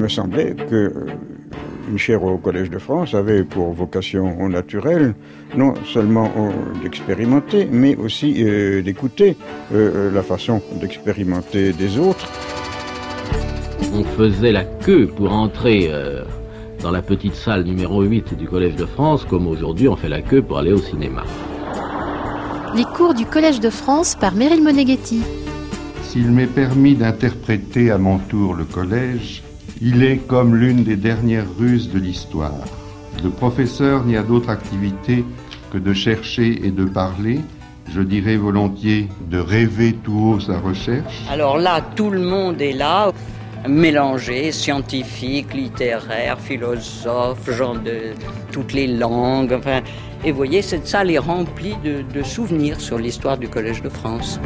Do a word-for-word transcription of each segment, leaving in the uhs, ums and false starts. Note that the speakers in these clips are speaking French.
me semblait que euh, une chaire au Collège de France avait pour vocation naturelle non seulement euh, d'expérimenter, mais aussi euh, d'écouter euh, la façon d'expérimenter des autres. On faisait la queue pour entrer euh, dans la petite salle numéro huit du Collège de France, comme aujourd'hui on fait la queue pour aller au cinéma. Les cours du Collège de France par Meryl Moneghetti. S'il m'est permis d'interpréter à mon tour le collège, il est comme l'une des dernières ruses de l'histoire. Le professeur n'y a d'autre activité que de chercher et de parler, je dirais volontiers de rêver tout haut sa recherche. Alors là, tout le monde est là, mélangé, scientifique, littéraire, philosophe, gens de toutes les langues, enfin... Et vous voyez, cette salle est remplie de, de souvenirs sur l'histoire du Collège de France.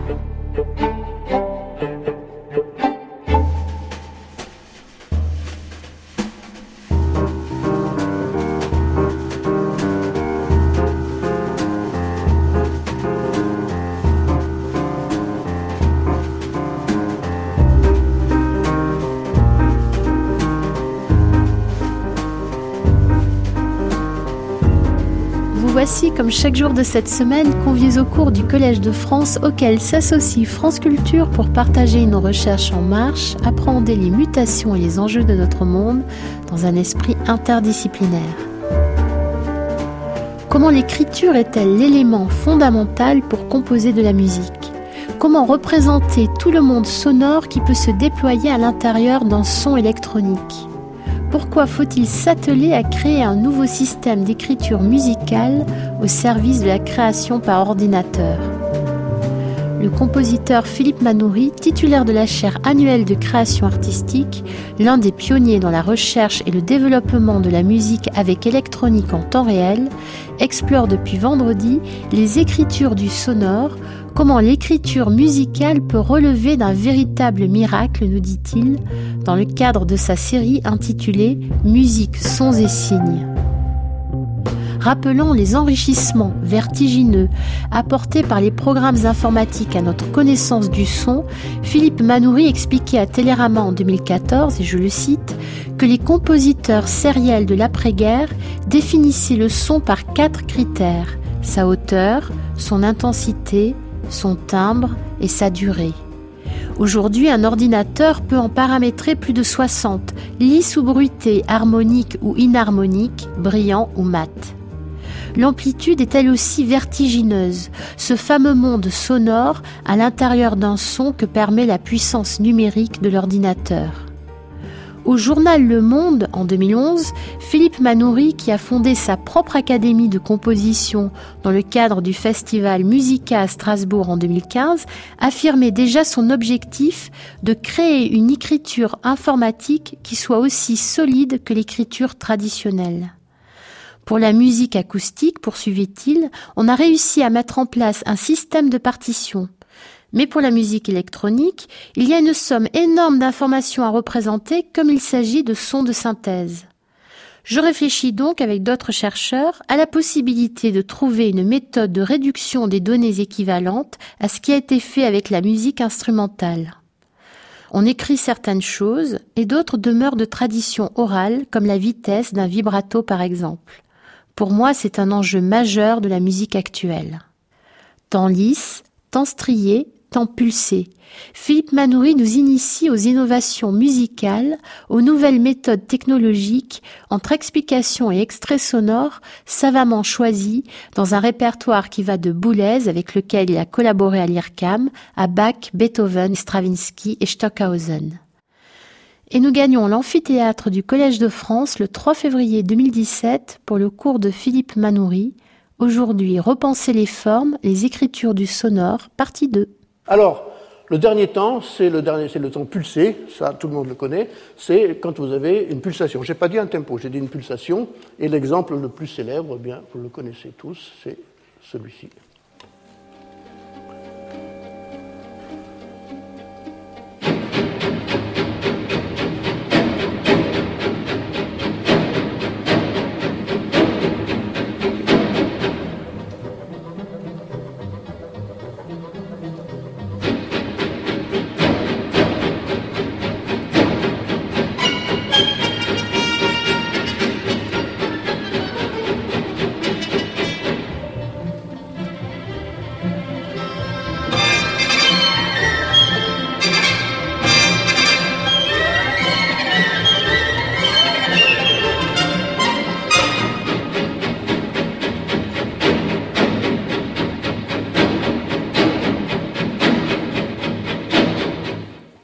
Voici, comme chaque jour de cette semaine, conviés au cours du Collège de France, auquel s'associe France Culture pour partager une recherche en marche, appréhender les mutations et les enjeux de notre monde dans un esprit interdisciplinaire. Comment l'écriture est-elle l'élément fondamental pour composer de la musique ? Comment représenter tout le monde sonore qui peut se déployer à l'intérieur d'un son électronique ? Pourquoi faut-il s'atteler à créer un nouveau système d'écriture musicale au service de la création par ordinateur ? Le compositeur Philippe Manoury, titulaire de la chaire annuelle de création artistique, l'un des pionniers dans la recherche et le développement de la musique avec électronique en temps réel, explore depuis vendredi les écritures du sonore, comment l'écriture musicale peut relever d'un véritable miracle, nous dit-il, dans le cadre de sa série intitulée « Musique, sons et signes ». Rappelant les enrichissements vertigineux apportés par les programmes informatiques à notre connaissance du son, Philippe Manoury expliquait à Télérama en deux mille quatorze, et je le cite, que les compositeurs sériels de l'après-guerre définissaient le son par quatre critères, sa hauteur, son intensité, son timbre et sa durée. Aujourd'hui, un ordinateur peut en paramétrer plus de soixante, lisse ou bruité, harmonique ou inharmonique, brillant ou mat. L'amplitude est elle aussi vertigineuse, ce fameux monde sonore à l'intérieur d'un son que permet la puissance numérique de l'ordinateur. Au journal Le Monde, en deux mille onze, Philippe Manoury, qui a fondé sa propre académie de composition dans le cadre du festival Musica à Strasbourg en deux mille quinze, affirmait déjà son objectif de créer une écriture informatique qui soit aussi solide que l'écriture traditionnelle. Pour la musique acoustique, poursuivait-il, on a réussi à mettre en place un système de partition. Mais pour la musique électronique, il y a une somme énorme d'informations à représenter comme il s'agit de sons de synthèse. Je réfléchis donc avec d'autres chercheurs à la possibilité de trouver une méthode de réduction des données équivalentes à ce qui a été fait avec la musique instrumentale. On écrit certaines choses et d'autres demeurent de tradition orale comme la vitesse d'un vibrato par exemple. Pour moi, c'est un enjeu majeur de la musique actuelle. Temps lisse, temps strié, temps pulsé. Philippe Manoury nous initie aux innovations musicales, aux nouvelles méthodes technologiques, entre explications et extraits sonores, savamment choisis, dans un répertoire qui va de Boulez, avec lequel il a collaboré à l'I R C A M, à Bach, Beethoven, Stravinsky et Stockhausen. Et nous gagnons l'amphithéâtre du Collège de France le trois février deux mille dix-sept pour le cours de Philippe Manoury. Aujourd'hui, repenser les formes, les écritures du sonore, partie deux. Alors, le dernier temps, c'est le, dernier, c'est le temps pulsé, ça tout le monde le connaît, c'est quand vous avez une pulsation. Je n'ai pas dit un tempo, j'ai dit une pulsation, et l'exemple le plus célèbre, eh bien, vous le connaissez tous, c'est celui-ci.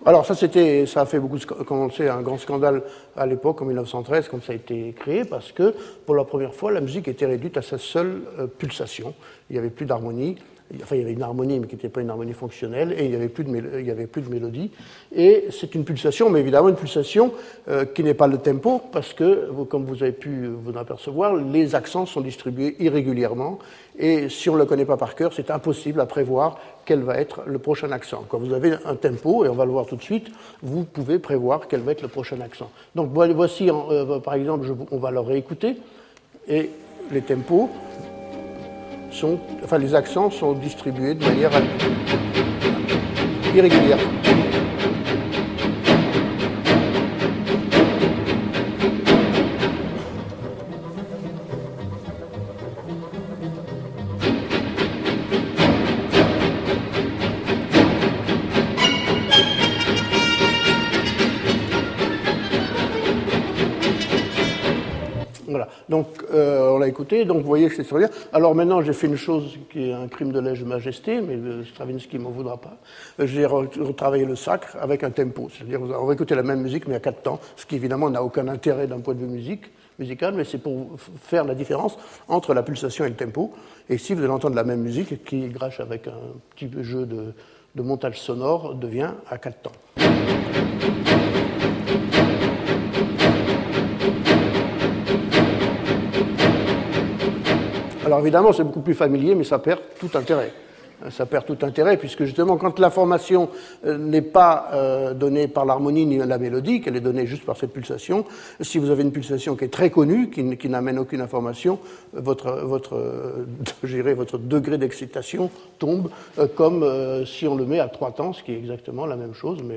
Alors ça, c'était, ça a fait beaucoup, commencer un grand scandale à l'époque, en mille neuf cent treize, quand ça a été créé, parce que pour la première fois, la musique était réduite à sa seule euh, pulsation. Il n'y avait plus d'harmonie. Enfin, il y avait une harmonie, mais qui n'était pas une harmonie fonctionnelle, et il n'y avait plus de, mélo- il y avait plus de mélodie. Et c'est une pulsation, mais évidemment une pulsation euh, qui n'est pas le tempo, parce que, vous, comme vous avez pu vous en apercevoir, les accents sont distribués irrégulièrement, et si on ne le connaît pas par cœur, c'est impossible à prévoir quel va être le prochain accent. Quand vous avez un tempo, et on va le voir tout de suite, vous pouvez prévoir quel va être le prochain accent. Donc voici, euh, par exemple, je, on va le réécouter, et les tempos... Sont, enfin, les accents sont distribués de manière irrégulière. Voilà, donc euh, on l'a écouté, donc vous voyez que c'est sur. Alors maintenant j'ai fait une chose qui est un crime de lèse-majesté, mais Stravinsky ne m'en voudra pas. J'ai retravaillé le sacre avec un tempo, c'est-à-dire on va écouter la même musique mais à quatre temps, ce qui évidemment n'a aucun intérêt d'un point de vue musique, musical, mais c'est pour faire la différence entre la pulsation et le tempo. Et ici vous allez entendre la même musique qui, grâce avec un petit jeu de, de montage sonore, devient à quatre temps. Alors évidemment, c'est beaucoup plus familier, mais ça perd tout intérêt. Ça perd tout intérêt, puisque justement, quand l'information n'est pas euh, donnée par l'harmonie ni la mélodie, qu'elle est donnée juste par cette pulsation, si vous avez une pulsation qui est très connue, qui, qui n'amène aucune information, votre, votre, euh, je dirais, votre degré d'excitation tombe, euh, comme euh, si on le met à trois temps, ce qui est exactement la même chose, mais...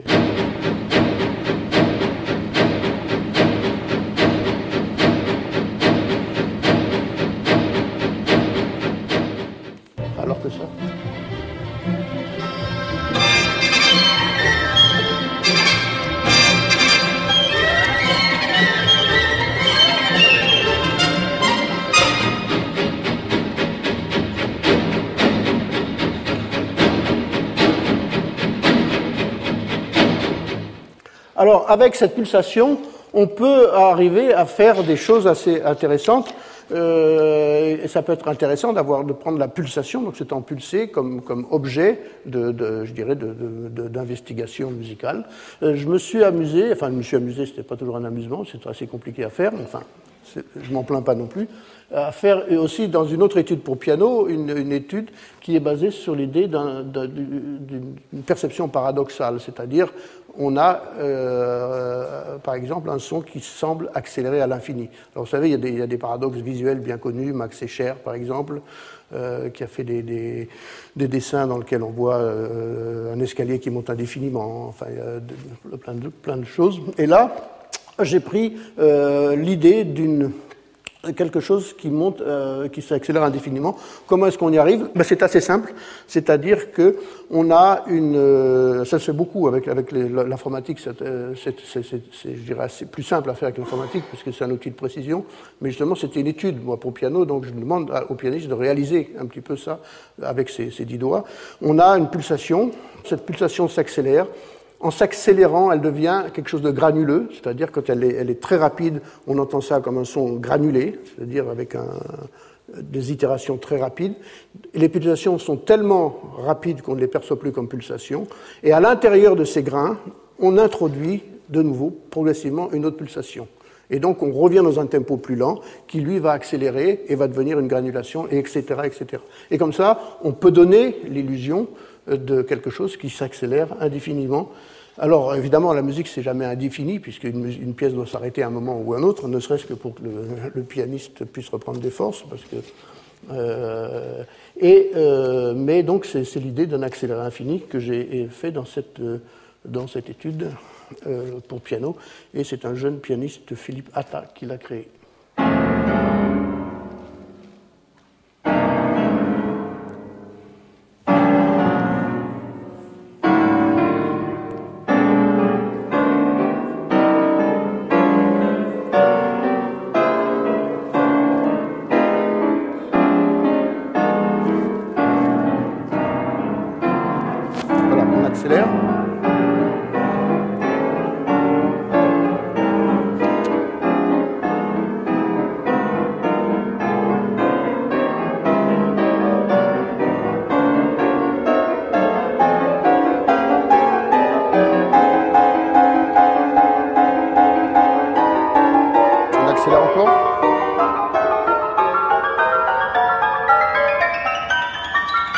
Alors que ça. Alors, avec cette pulsation, on peut arriver à faire des choses assez intéressantes. Euh, et ça peut être intéressant d'avoir de prendre la pulsation, donc c'est en pulsé comme, comme objet de, de je dirais de, de, de, d'investigation musicale. Euh, je me suis amusé, enfin je me suis amusé, c'était pas toujours un amusement, c'est assez compliqué à faire, mais enfin je m'en plains pas non plus, à faire aussi dans une autre étude pour piano, une, une étude qui est basée sur l'idée d'un, d'un, d'une perception paradoxale, c'est-à-dire on a, euh, par exemple, un son qui semble accélérer à l'infini. Alors, vous savez, il y a des, il y a des paradoxes visuels bien connus. Max Escher, par exemple, euh, qui a fait des, des, des dessins dans lesquels on voit euh, un escalier qui monte indéfiniment. Enfin, il y a de, plein, de, plein de choses. Et là, j'ai pris euh, l'idée d'une... quelque chose qui monte, euh, qui s'accélère indéfiniment. Comment est-ce qu'on y arrive? Ben, c'est assez simple, c'est-à-dire que on a une, euh, ça se fait beaucoup avec avec les, l'informatique, c'est, c'est, c'est, c'est, c'est, je dirais, c'est plus simple à faire avec l'informatique puisque c'est un outil de précision. Mais justement, c'était une étude moi pour piano, donc je demande au pianiste de réaliser un petit peu ça avec ses, ses dix doigts. On a une pulsation, cette pulsation s'accélère. En s'accélérant, elle devient quelque chose de granuleux, c'est-à-dire quand elle est, elle est très rapide, on entend ça comme un son granulé, c'est-à-dire avec un, des itérations très rapides. Et les pulsations sont tellement rapides qu'on ne les perçoit plus comme pulsations. Et à l'intérieur de ces grains, on introduit de nouveau, progressivement, une autre pulsation. Et donc on revient dans un tempo plus lent, qui lui va accélérer et va devenir une granulation, et etc., et cetera. Et comme ça, on peut donner l'illusion de quelque chose qui s'accélère indéfiniment. Alors, évidemment, la musique, c'est jamais indéfini, puisqu'une une pièce doit s'arrêter à un moment ou à un autre, ne serait-ce que pour que le, le pianiste puisse reprendre des forces, parce que... Euh, et, euh, mais donc, c'est, c'est l'idée d'un accéléré infini que j'ai fait dans cette, dans cette étude euh, pour piano, et c'est un jeune pianiste, Philippe Atta, qui l'a créé.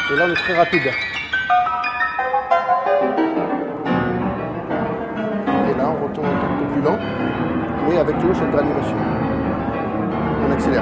Et là, on est très rapide. Et là, on retourne un peu plus lent, mais avec toujours cette granulation. On accélère.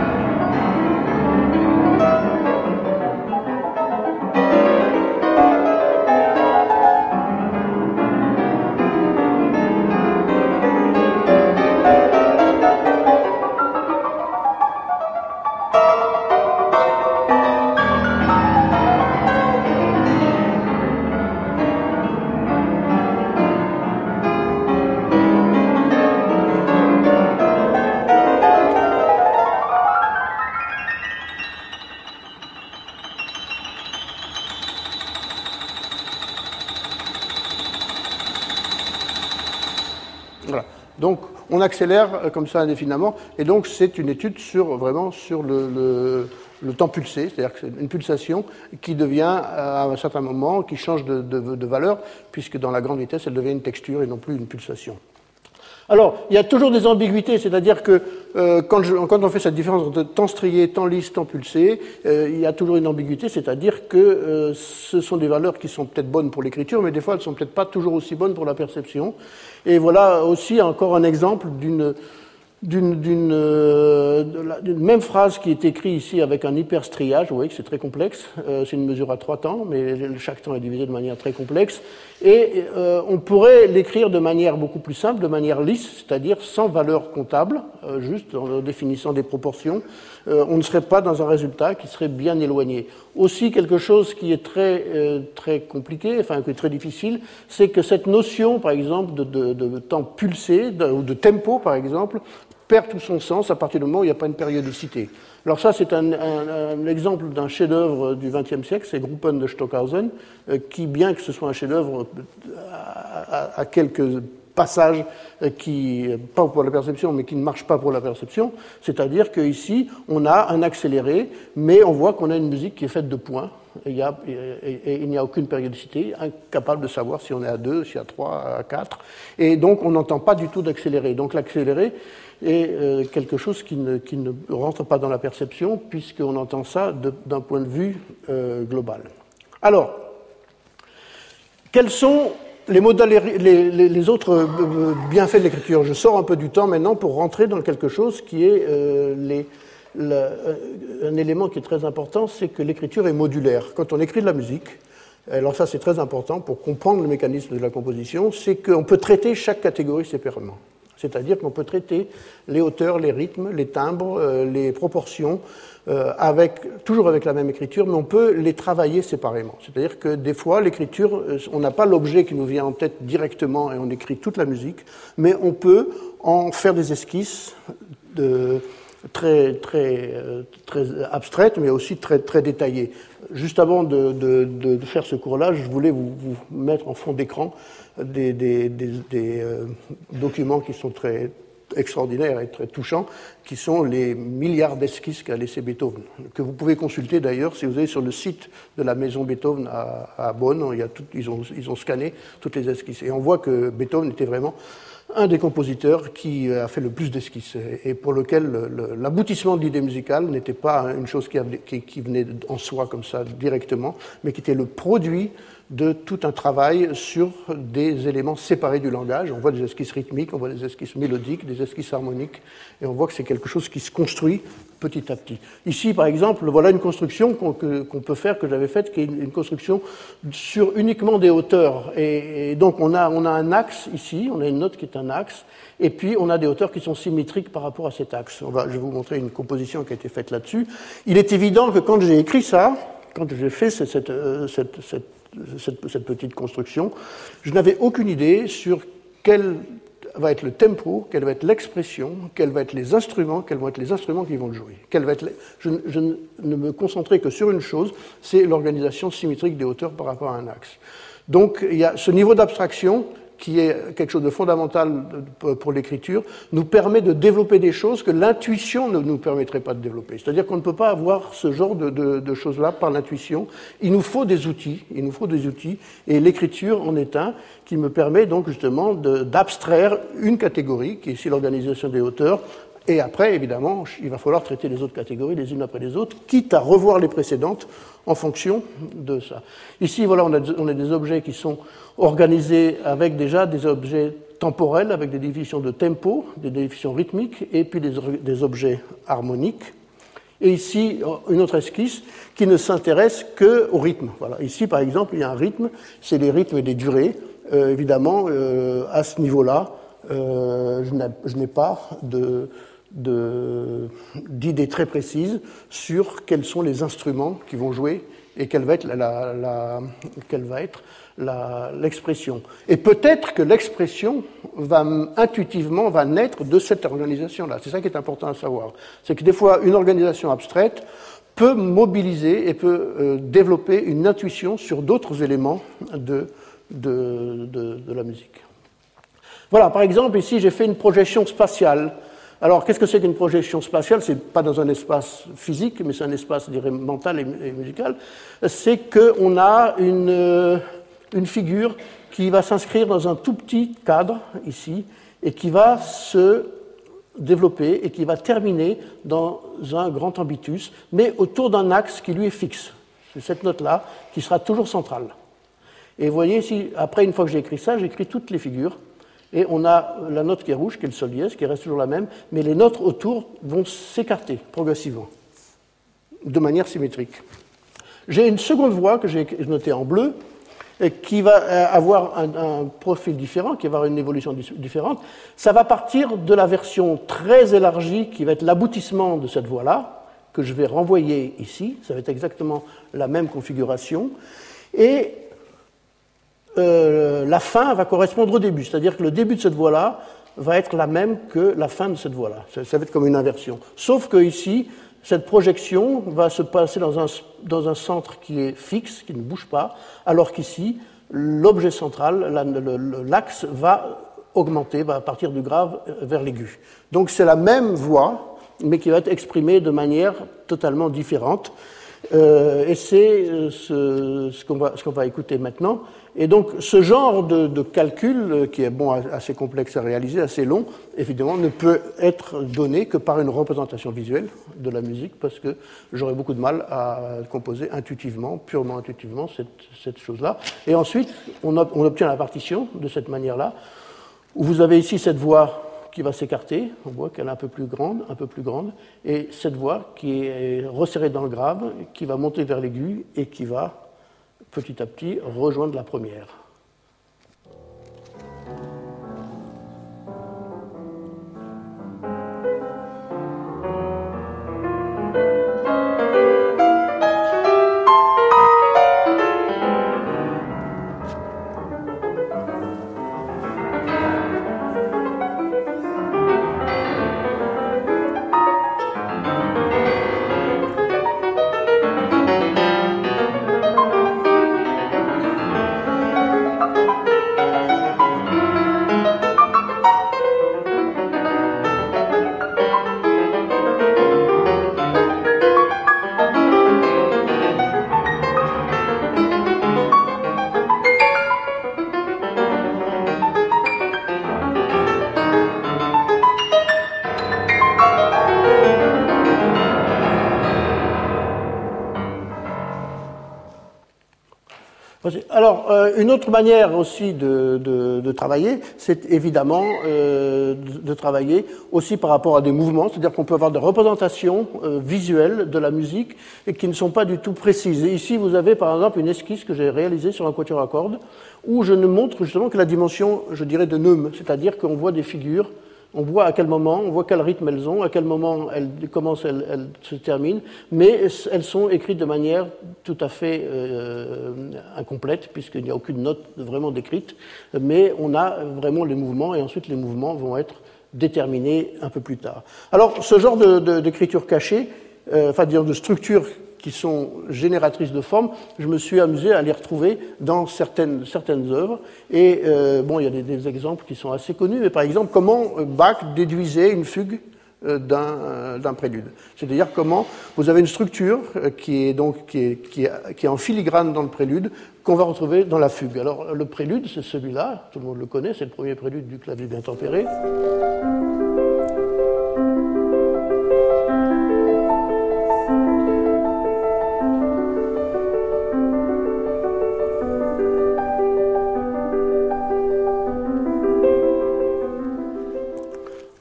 Voilà. Donc, on accélère comme ça indéfiniment, et donc c'est une étude sur vraiment sur le, le, le temps pulsé, c'est-à-dire que c'est une pulsation qui devient à un certain moment, qui change de, de, de valeur, puisque dans la grande vitesse, elle devient une texture et non plus une pulsation. Alors, il y a toujours des ambiguïtés, c'est-à-dire que euh, quand, je, quand on fait cette différence entre temps strié, temps lisse, temps pulsé, euh, il y a toujours une ambiguïté, c'est-à-dire que euh, ce sont des valeurs qui sont peut-être bonnes pour l'écriture, mais des fois elles ne sont peut-être pas toujours aussi bonnes pour la perception. Et voilà aussi encore un exemple d'une d'une, d'une, euh, d'une même phrase qui est écrite ici avec un hyperstriage. Vous voyez que c'est très complexe. Euh, c'est une mesure à trois temps, mais chaque temps est divisé de manière très complexe. Et euh, on pourrait l'écrire de manière beaucoup plus simple, de manière lisse, c'est-à-dire sans valeur comptable, euh, juste en définissant des proportions. Euh, on ne serait pas dans un résultat qui serait bien éloigné. Aussi, quelque chose qui est très, euh, très compliqué, enfin qui est très difficile, c'est que cette notion, par exemple, de, de, de temps pulsé, de, ou de tempo, par exemple, perd tout son sens à partir du moment où il n'y a pas une périodicité. Alors ça, c'est un, un, un exemple d'un chef-d'œuvre du vingtième siècle, c'est Gruppen de Stockhausen, euh, qui, bien que ce soit un chef-d'œuvre à, à, à quelques passages qui, pas pour la perception, mais qui ne marchent pas pour la perception, c'est-à-dire qu'ici, on a un accéléré, mais on voit qu'on a une musique qui est faite de points, et il, y a, et, et il n'y a aucune périodicité, incapable de savoir si on est à deux, si à trois, à quatre, et donc on n'entend pas du tout d'accéléré. Donc l'accéléré est euh, quelque chose qui ne, qui ne rentre pas dans la perception, puisqu'on entend ça de, d'un point de vue euh, global. Alors, quels sont les, modali- les, les, les autres bienfaits de l'écriture? Je sors un peu du temps maintenant pour rentrer dans quelque chose qui est euh, les, la, un élément qui est très important, c'est que l'écriture est modulaire. Quand on écrit de la musique, alors ça c'est très important pour comprendre le mécanisme de la composition, c'est qu'on peut traiter chaque catégorie séparément. C'est-à-dire qu'on peut traiter les hauteurs, les rythmes, les timbres, euh, les proportions, euh, avec, toujours avec la même écriture, mais on peut les travailler séparément. C'est-à-dire que des fois, l'écriture, on n'a pas l'objet qui nous vient en tête directement et on écrit toute la musique, mais on peut en faire des esquisses de, très, très, très abstraites, mais aussi très, très détaillées. Juste avant de, de, de faire ce cours-là, je voulais vous, vous mettre en fond d'écran des, des, des, des euh, documents qui sont très extraordinaires et très touchants, qui sont les milliards d'esquisses qu'a laissé Beethoven, que vous pouvez consulter d'ailleurs si vous allez sur le site de la maison Beethoven à, à Bonn. Il y a tout, ils, ont, ils ont scanné toutes les esquisses. Et on voit que Beethoven était vraiment un des compositeurs qui a fait le plus d'esquisses et pour lequel le, le, l'aboutissement de l'idée musicale n'était pas une chose qui, avait, qui, qui venait en soi comme ça directement, mais qui était le produit de tout un travail sur des éléments séparés du langage. On voit des esquisses rythmiques, on voit des esquisses mélodiques, des esquisses harmoniques, et on voit que c'est quelque chose qui se construit petit à petit. Ici, par exemple, voilà une construction qu'on, que, qu'on peut faire, que j'avais faite, qui est une, une construction sur uniquement des hauteurs. Et, et donc, on a, on a un axe ici, on a une note qui est un axe, et puis on a des hauteurs qui sont symétriques par rapport à cet axe. On va, je vais vous montrer une composition qui a été faite là-dessus. Il est évident que quand j'ai écrit ça, quand j'ai fait cette, cette, cette, cette Cette, cette petite construction, je n'avais aucune idée sur quel va être le tempo, quelle va être l'expression, quels vont être les instruments, quels vont être les instruments qui vont le jouer. Quel va être les... je, je ne me concentrais que sur une chose, c'est l'organisation symétrique des hauteurs par rapport à un axe. Donc il y a ce niveau d'abstraction qui est quelque chose de fondamental pour l'écriture, nous permet de développer des choses que l'intuition ne nous permettrait pas de développer. C'est-à-dire qu'on ne peut pas avoir ce genre de, de, de choses-là par l'intuition. Il nous faut des outils, il nous faut des outils, et l'écriture en est un qui me permet donc justement de, d'abstraire une catégorie, qui est ici l'organisation des hauteurs, Et après, évidemment, il va falloir traiter les autres catégories les unes après les autres, quitte à revoir les précédentes en fonction de ça. Ici, voilà, on a, on a des objets qui sont organisés avec déjà des objets temporels, avec des définitions de tempo, des définitions rythmiques, et puis des, des objets harmoniques. Et ici, une autre esquisse qui ne s'intéresse qu'au rythme. Voilà. Ici, par exemple, il y a un rythme, c'est les rythmes et les durées. Euh, évidemment, euh, à ce niveau-là, euh, je n'ai pas de... De, d'idées très précises sur quels sont les instruments qui vont jouer et quelle va être, la, la, la, quelle va être la, l'expression. Et peut-être que l'expression va intuitivement va naître de cette organisation-là. C'est ça qui est important à savoir. C'est que des fois, une organisation abstraite peut mobiliser et peut euh, développer une intuition sur d'autres éléments de, de, de, de la musique. Voilà, par exemple, ici, j'ai fait une projection spatiale. Alors, qu'est-ce que c'est qu'une projection spatiale? C'est pas dans un espace physique, mais c'est un espace, je dirais, mental et musical. C'est qu'on a une, une figure qui va s'inscrire dans un tout petit cadre, ici, et qui va se développer et qui va terminer dans un grand ambitus, mais autour d'un axe qui lui est fixe. C'est cette note-là qui sera toujours centrale. Et vous voyez ici, après, une fois que j'ai écrit ça, j'écris toutes les figures. Et on a la note qui est rouge, qui est le sol dièse, qui reste toujours la même, mais les notes autour vont s'écarter progressivement, de manière symétrique. J'ai une seconde voix que j'ai notée en bleu, qui va avoir un, un profil différent, qui va avoir une évolution différente. Ça va partir de la version très élargie, qui va être l'aboutissement de cette voix-là, que je vais renvoyer ici. Ça va être exactement la même configuration. Et Euh, la fin va correspondre au début, c'est-à-dire que le début de cette voie-là va être la même que la fin de cette voie-là. Ça, ça va être comme une inversion. Sauf que ici, cette projection va se passer dans un, dans un centre qui est fixe, qui ne bouge pas, alors qu'ici, l'objet central, la, le, l'axe va augmenter, va partir du grave vers l'aigu. Donc c'est la même voix, mais qui va être exprimée de manière totalement différente. Euh, et c'est ce, ce, qu'on va, ce qu'on va écouter maintenant. Et donc, ce genre de, de calcul, qui est bon, assez complexe à réaliser, assez long, évidemment, ne peut être donné que par une représentation visuelle de la musique, parce que j'aurais beaucoup de mal à composer intuitivement, purement intuitivement, cette, cette chose-là. Et ensuite, on, a, on obtient la partition de cette manière-là, où vous avez ici cette voix qui va s'écarter, on voit qu'elle est un peu plus grande, un peu plus grande, et cette voix qui est resserrée dans le grave, qui va monter vers l'aigu et qui va, petit à petit, rejoindre la première. Alors, euh, une autre manière aussi de, de, de travailler, c'est évidemment euh, de, de travailler aussi par rapport à des mouvements, c'est-à-dire qu'on peut avoir des représentations euh, visuelles de la musique et qui ne sont pas du tout précises. Et ici, vous avez par exemple une esquisse que j'ai réalisée sur un quatuor à cordes, où je ne montre justement que la dimension, je dirais, de neume, c'est-à-dire qu'on voit des figures. On voit à quel moment, on voit quel rythme elles ont, à quel moment elles commencent, elles, elles se terminent, mais elles sont écrites de manière tout à fait euh, incomplète, puisqu'il n'y a aucune note vraiment décrite, mais on a vraiment les mouvements, et ensuite les mouvements vont être déterminés un peu plus tard. Alors, ce genre de, de, d'écriture cachée, euh, enfin, disons, de structure qui sont génératrices de formes, je me suis amusé à les retrouver dans certaines, certaines œuvres. Et euh, bon, il y a des, des exemples qui sont assez connus, mais par exemple, comment Bach déduisait une fugue euh, d'un, euh, d'un prélude. C'est-à-dire comment vous avez une structure qui est, donc, qui est, qui est, qui est en filigrane dans le prélude, qu'on va retrouver dans la fugue. Alors, le prélude, c'est celui-là, tout le monde le connaît, c'est le premier prélude du clavier bien tempéré.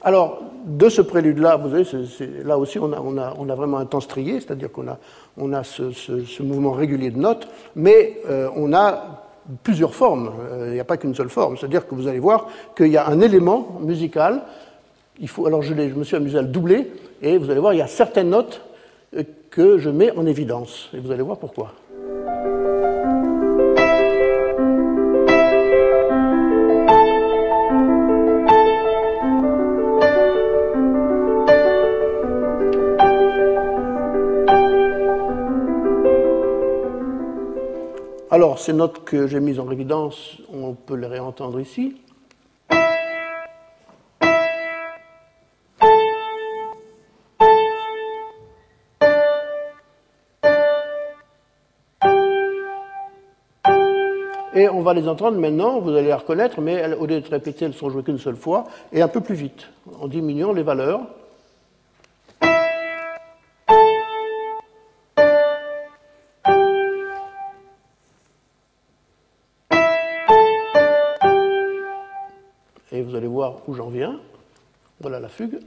Alors, de ce prélude-là, vous voyez, c'est, c'est, là aussi, on a, on, a, on a vraiment un temps strié, c'est-à-dire qu'on a, on a ce, ce, ce mouvement régulier de notes, mais euh, on a plusieurs formes. Il n'y a pas qu'une seule forme. C'est-à-dire que vous allez voir qu'il y a un élément musical. Il faut, alors, je, je me suis amusé à le doubler, et vous allez voir, il y a certaines notes que je mets en évidence. Et vous allez voir pourquoi. Alors, ces notes que j'ai mises en évidence, on peut les réentendre ici. Et on va les entendre maintenant, vous allez les reconnaître, mais elles, au lieu d'être répétées, elles sont jouées qu'une seule fois, et un peu plus vite, en diminuant les valeurs. Et vous allez voir où j'en viens. Voilà la fugue.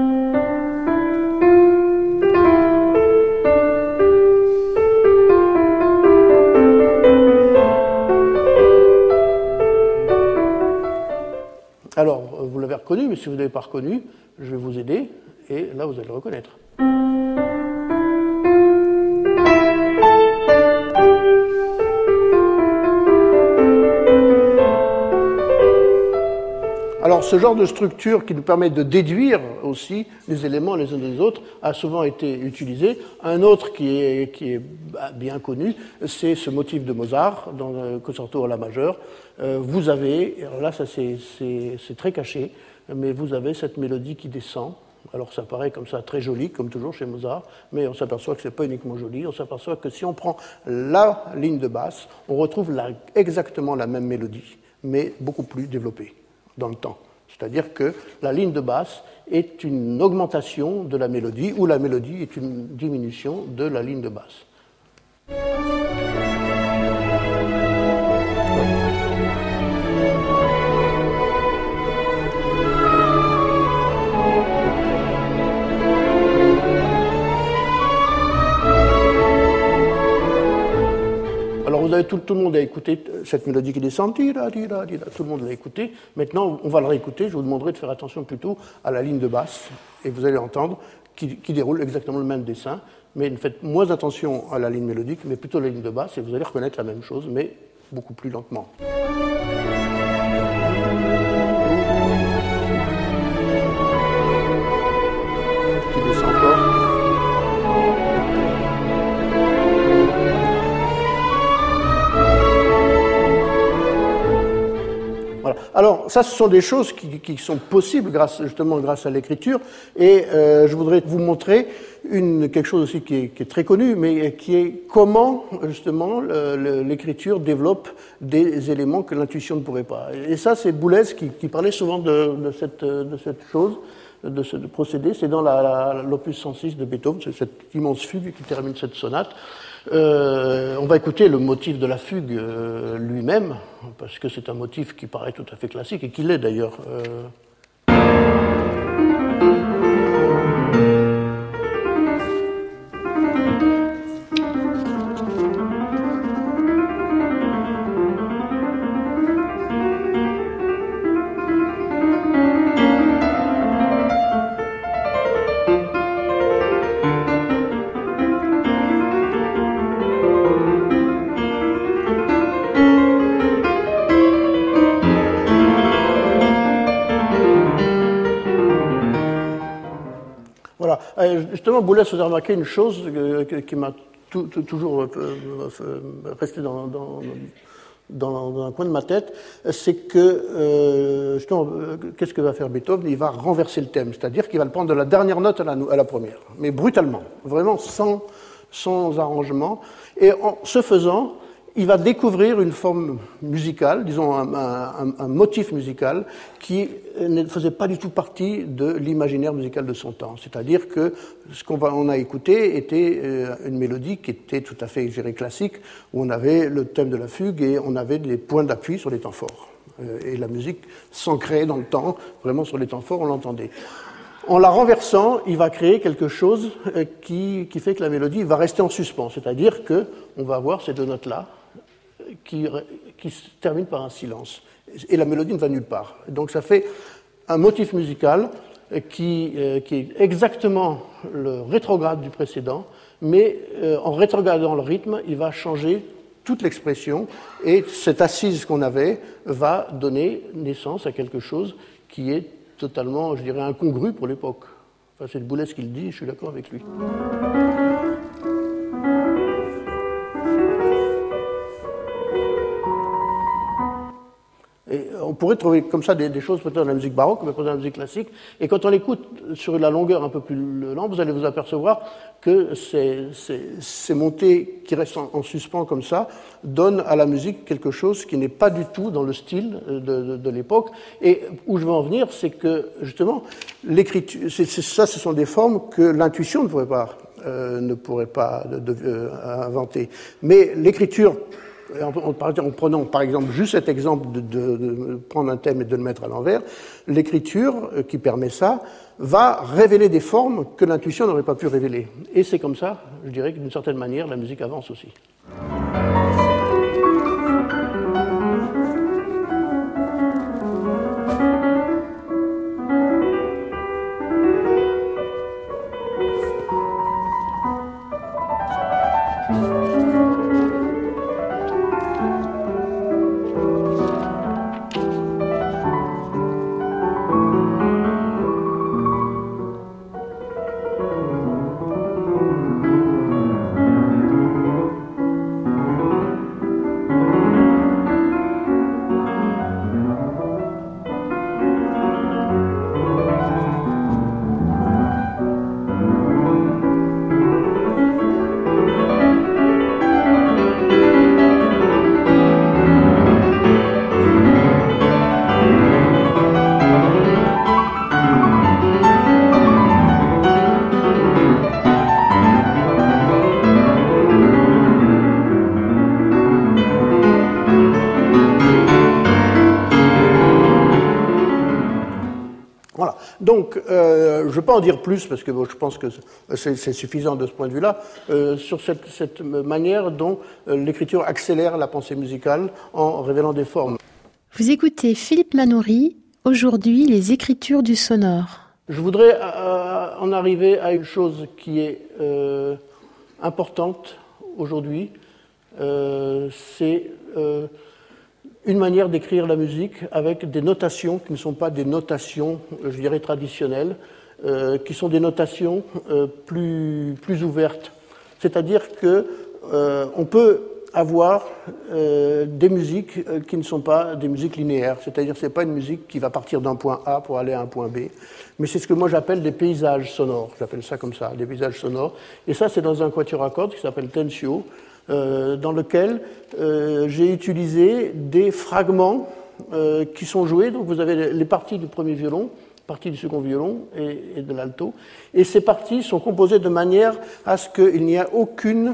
Alors, vous l'avez reconnu, mais si vous ne l'avez pas reconnu, je vais vous aider, et là, vous allez le reconnaître. Alors, ce genre de structure qui nous permet de déduire aussi les éléments les uns des autres a souvent été utilisé. Un autre qui est, qui est bien connu, c'est ce motif de Mozart dans le concerto à la majeure. Euh, vous avez, alors là, ça c'est, c'est, c'est très caché, mais vous avez cette mélodie qui descend. Alors ça paraît comme ça très joli, comme toujours chez Mozart, mais on s'aperçoit que ce n'est pas uniquement joli, on s'aperçoit que si on prend la ligne de basse, on retrouve la, exactement la même mélodie, mais beaucoup plus développée dans le temps. C'est-à-dire que la ligne de basse est une augmentation de la mélodie, ou la mélodie est une diminution de la ligne de basse. Alors vous avez tout, tout le monde a écouté cette mélodie qui descend, tira, tira, tira, tout le monde l'a écouté. Maintenant, on va le réécouter. Je vous demanderai de faire attention plutôt à la ligne de basse, et vous allez entendre qui, qui déroule exactement le même dessin, mais faites moins attention à la ligne mélodique, mais plutôt à la ligne de basse, et vous allez reconnaître la même chose, mais beaucoup plus lentement. Qui descend encore. Voilà. Alors, ça, ce sont des choses qui, qui sont possibles grâce, justement grâce à l'écriture, et euh, je voudrais vous montrer une, quelque chose aussi qui est, qui est très connu, mais qui est comment, justement, le, le, l'écriture développe des éléments que l'intuition ne pourrait pas. Et ça, c'est Boulez qui, qui parlait souvent de, de, cette, de cette chose, de ce de procédé. C'est dans la, la, l'opus cent six de Beethoven, c'est cette immense fugue qui termine cette sonate. Euh, on va écouter le motif de la fugue euh, lui-même, parce que c'est un motif qui paraît tout à fait classique, et qui l'est d'ailleurs. Euh... Justement, Boulez vous a remarqué une chose qui m'a tout, tout, toujours resté dans, dans, dans, dans un coin de ma tête, c'est que, euh, justement, qu'est-ce que va faire Beethoven? Il va renverser le thème, c'est-à-dire qu'il va le prendre de la dernière note à la, à la première, mais brutalement, vraiment sans, sans arrangement. Et en ce faisant, il va découvrir une forme musicale, disons un, un, un motif musical qui ne faisait pas du tout partie de l'imaginaire musical de son temps. C'est-à-dire que ce qu'on va, on a écouté était une mélodie qui était tout à fait, je dirais, classique, où on avait le thème de la fugue et on avait des points d'appui sur les temps forts. Et la musique s'ancrait dans le temps, vraiment sur les temps forts, on l'entendait. En la renversant, il va créer quelque chose qui, qui fait que la mélodie va rester en suspens, c'est-à-dire qu'on va avoir ces deux notes-là qui, qui se terminent par un silence. Et la mélodie ne va nulle part. Donc ça fait un motif musical qui, qui est exactement le rétrograde du précédent, mais en rétrogradant le rythme, il va changer toute l'expression, et cette assise qu'on avait va donner naissance à quelque chose qui est totalement, je dirais, incongru pour l'époque. Enfin, c'est Boulez qui le dit, je suis d'accord avec lui. Et on pourrait trouver comme ça des, des choses peut-être dans la musique baroque, mais pas dans la musique classique. Et quand on écoute sur la longueur un peu plus lente, vous allez vous apercevoir que ces, ces, ces montées qui restent en, en suspens comme ça donnent à la musique quelque chose qui n'est pas du tout dans le style de, de, de l'époque. Et où je veux en venir, c'est que justement, l'écriture, c'est, c'est, ça, ce sont des formes que l'intuition ne pourrait pas, euh, ne pourrait pas de, de, euh, inventer. Mais l'écriture, En, en prenant par exemple juste cet exemple de, de, de prendre un thème et de le mettre à l'envers, l'écriture euh, qui permet ça va révéler des formes que l'intuition n'aurait pas pu révéler. Et c'est comme ça, je dirais que d'une certaine manière, la musique avance aussi. Donc, euh, je ne vais pas en dire plus, parce que bon, je pense que c'est, c'est suffisant de ce point de vue-là, euh, sur cette, cette manière dont euh, l'écriture accélère la pensée musicale en révélant des formes. Vous écoutez Philippe Manoury, aujourd'hui les écritures du sonore. Je voudrais euh, en arriver à une chose qui est euh, importante aujourd'hui, euh, c'est euh, une manière d'écrire la musique avec des notations qui ne sont pas des notations, je dirais, traditionnelles, euh, qui sont des notations euh, plus, plus ouvertes. C'est-à-dire que euh, on peut avoir euh, des musiques euh, qui ne sont pas des musiques linéaires. C'est-à-dire que ce n'est pas une musique qui va partir d'un point A pour aller à un point B, mais c'est ce que moi j'appelle des paysages sonores. J'appelle ça comme ça, des paysages sonores. Et ça, c'est dans un quatuor à cordes qui s'appelle Tensio, Euh, dans lequel euh, j'ai utilisé des fragments euh, qui sont joués. Donc vous avez les parties du premier violon, parties du second violon et, et de l'alto. Et ces parties sont composées de manière à ce qu'il n'y ait aucune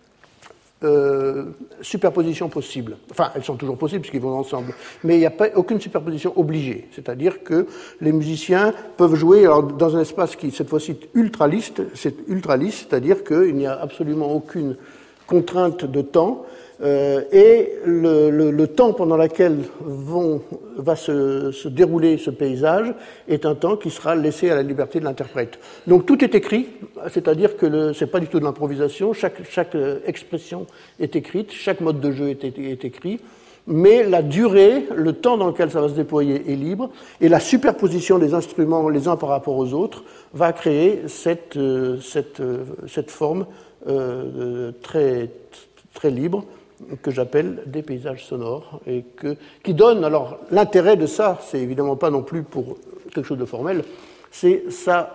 euh, superposition possible. Enfin, elles sont toujours possibles puisqu'ils vont ensemble. Mais il n'y a pas aucune superposition obligée. C'est-à-dire que les musiciens peuvent jouer alors, dans un espace qui, cette fois-ci, est ultra lisse. C'est ultra lisse, c'est-à-dire qu'il n'y a absolument aucune contrainte de temps, euh, et le, le, le temps pendant lequel vont, va se, se dérouler ce paysage est un temps qui sera laissé à la liberté de l'interprète. Donc tout est écrit, c'est-à-dire que ce n'est pas du tout de l'improvisation, chaque, chaque expression est écrite, chaque mode de jeu est, est, est écrit, mais la durée, le temps dans lequel ça va se déployer est libre, et la superposition des instruments les uns par rapport aux autres va créer cette, cette, cette forme Euh, très, très libre que j'appelle des paysages sonores et que, qui donne, alors l'intérêt de ça, c'est évidemment pas non plus pour quelque chose de formel, c'est ça,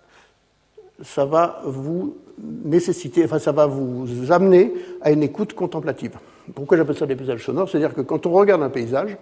ça va vous nécessiter, enfin ça va vous amener à une écoute contemplative. Pourquoi j'appelle ça des paysages sonores? C'est-à-dire que quand on regarde un paysage,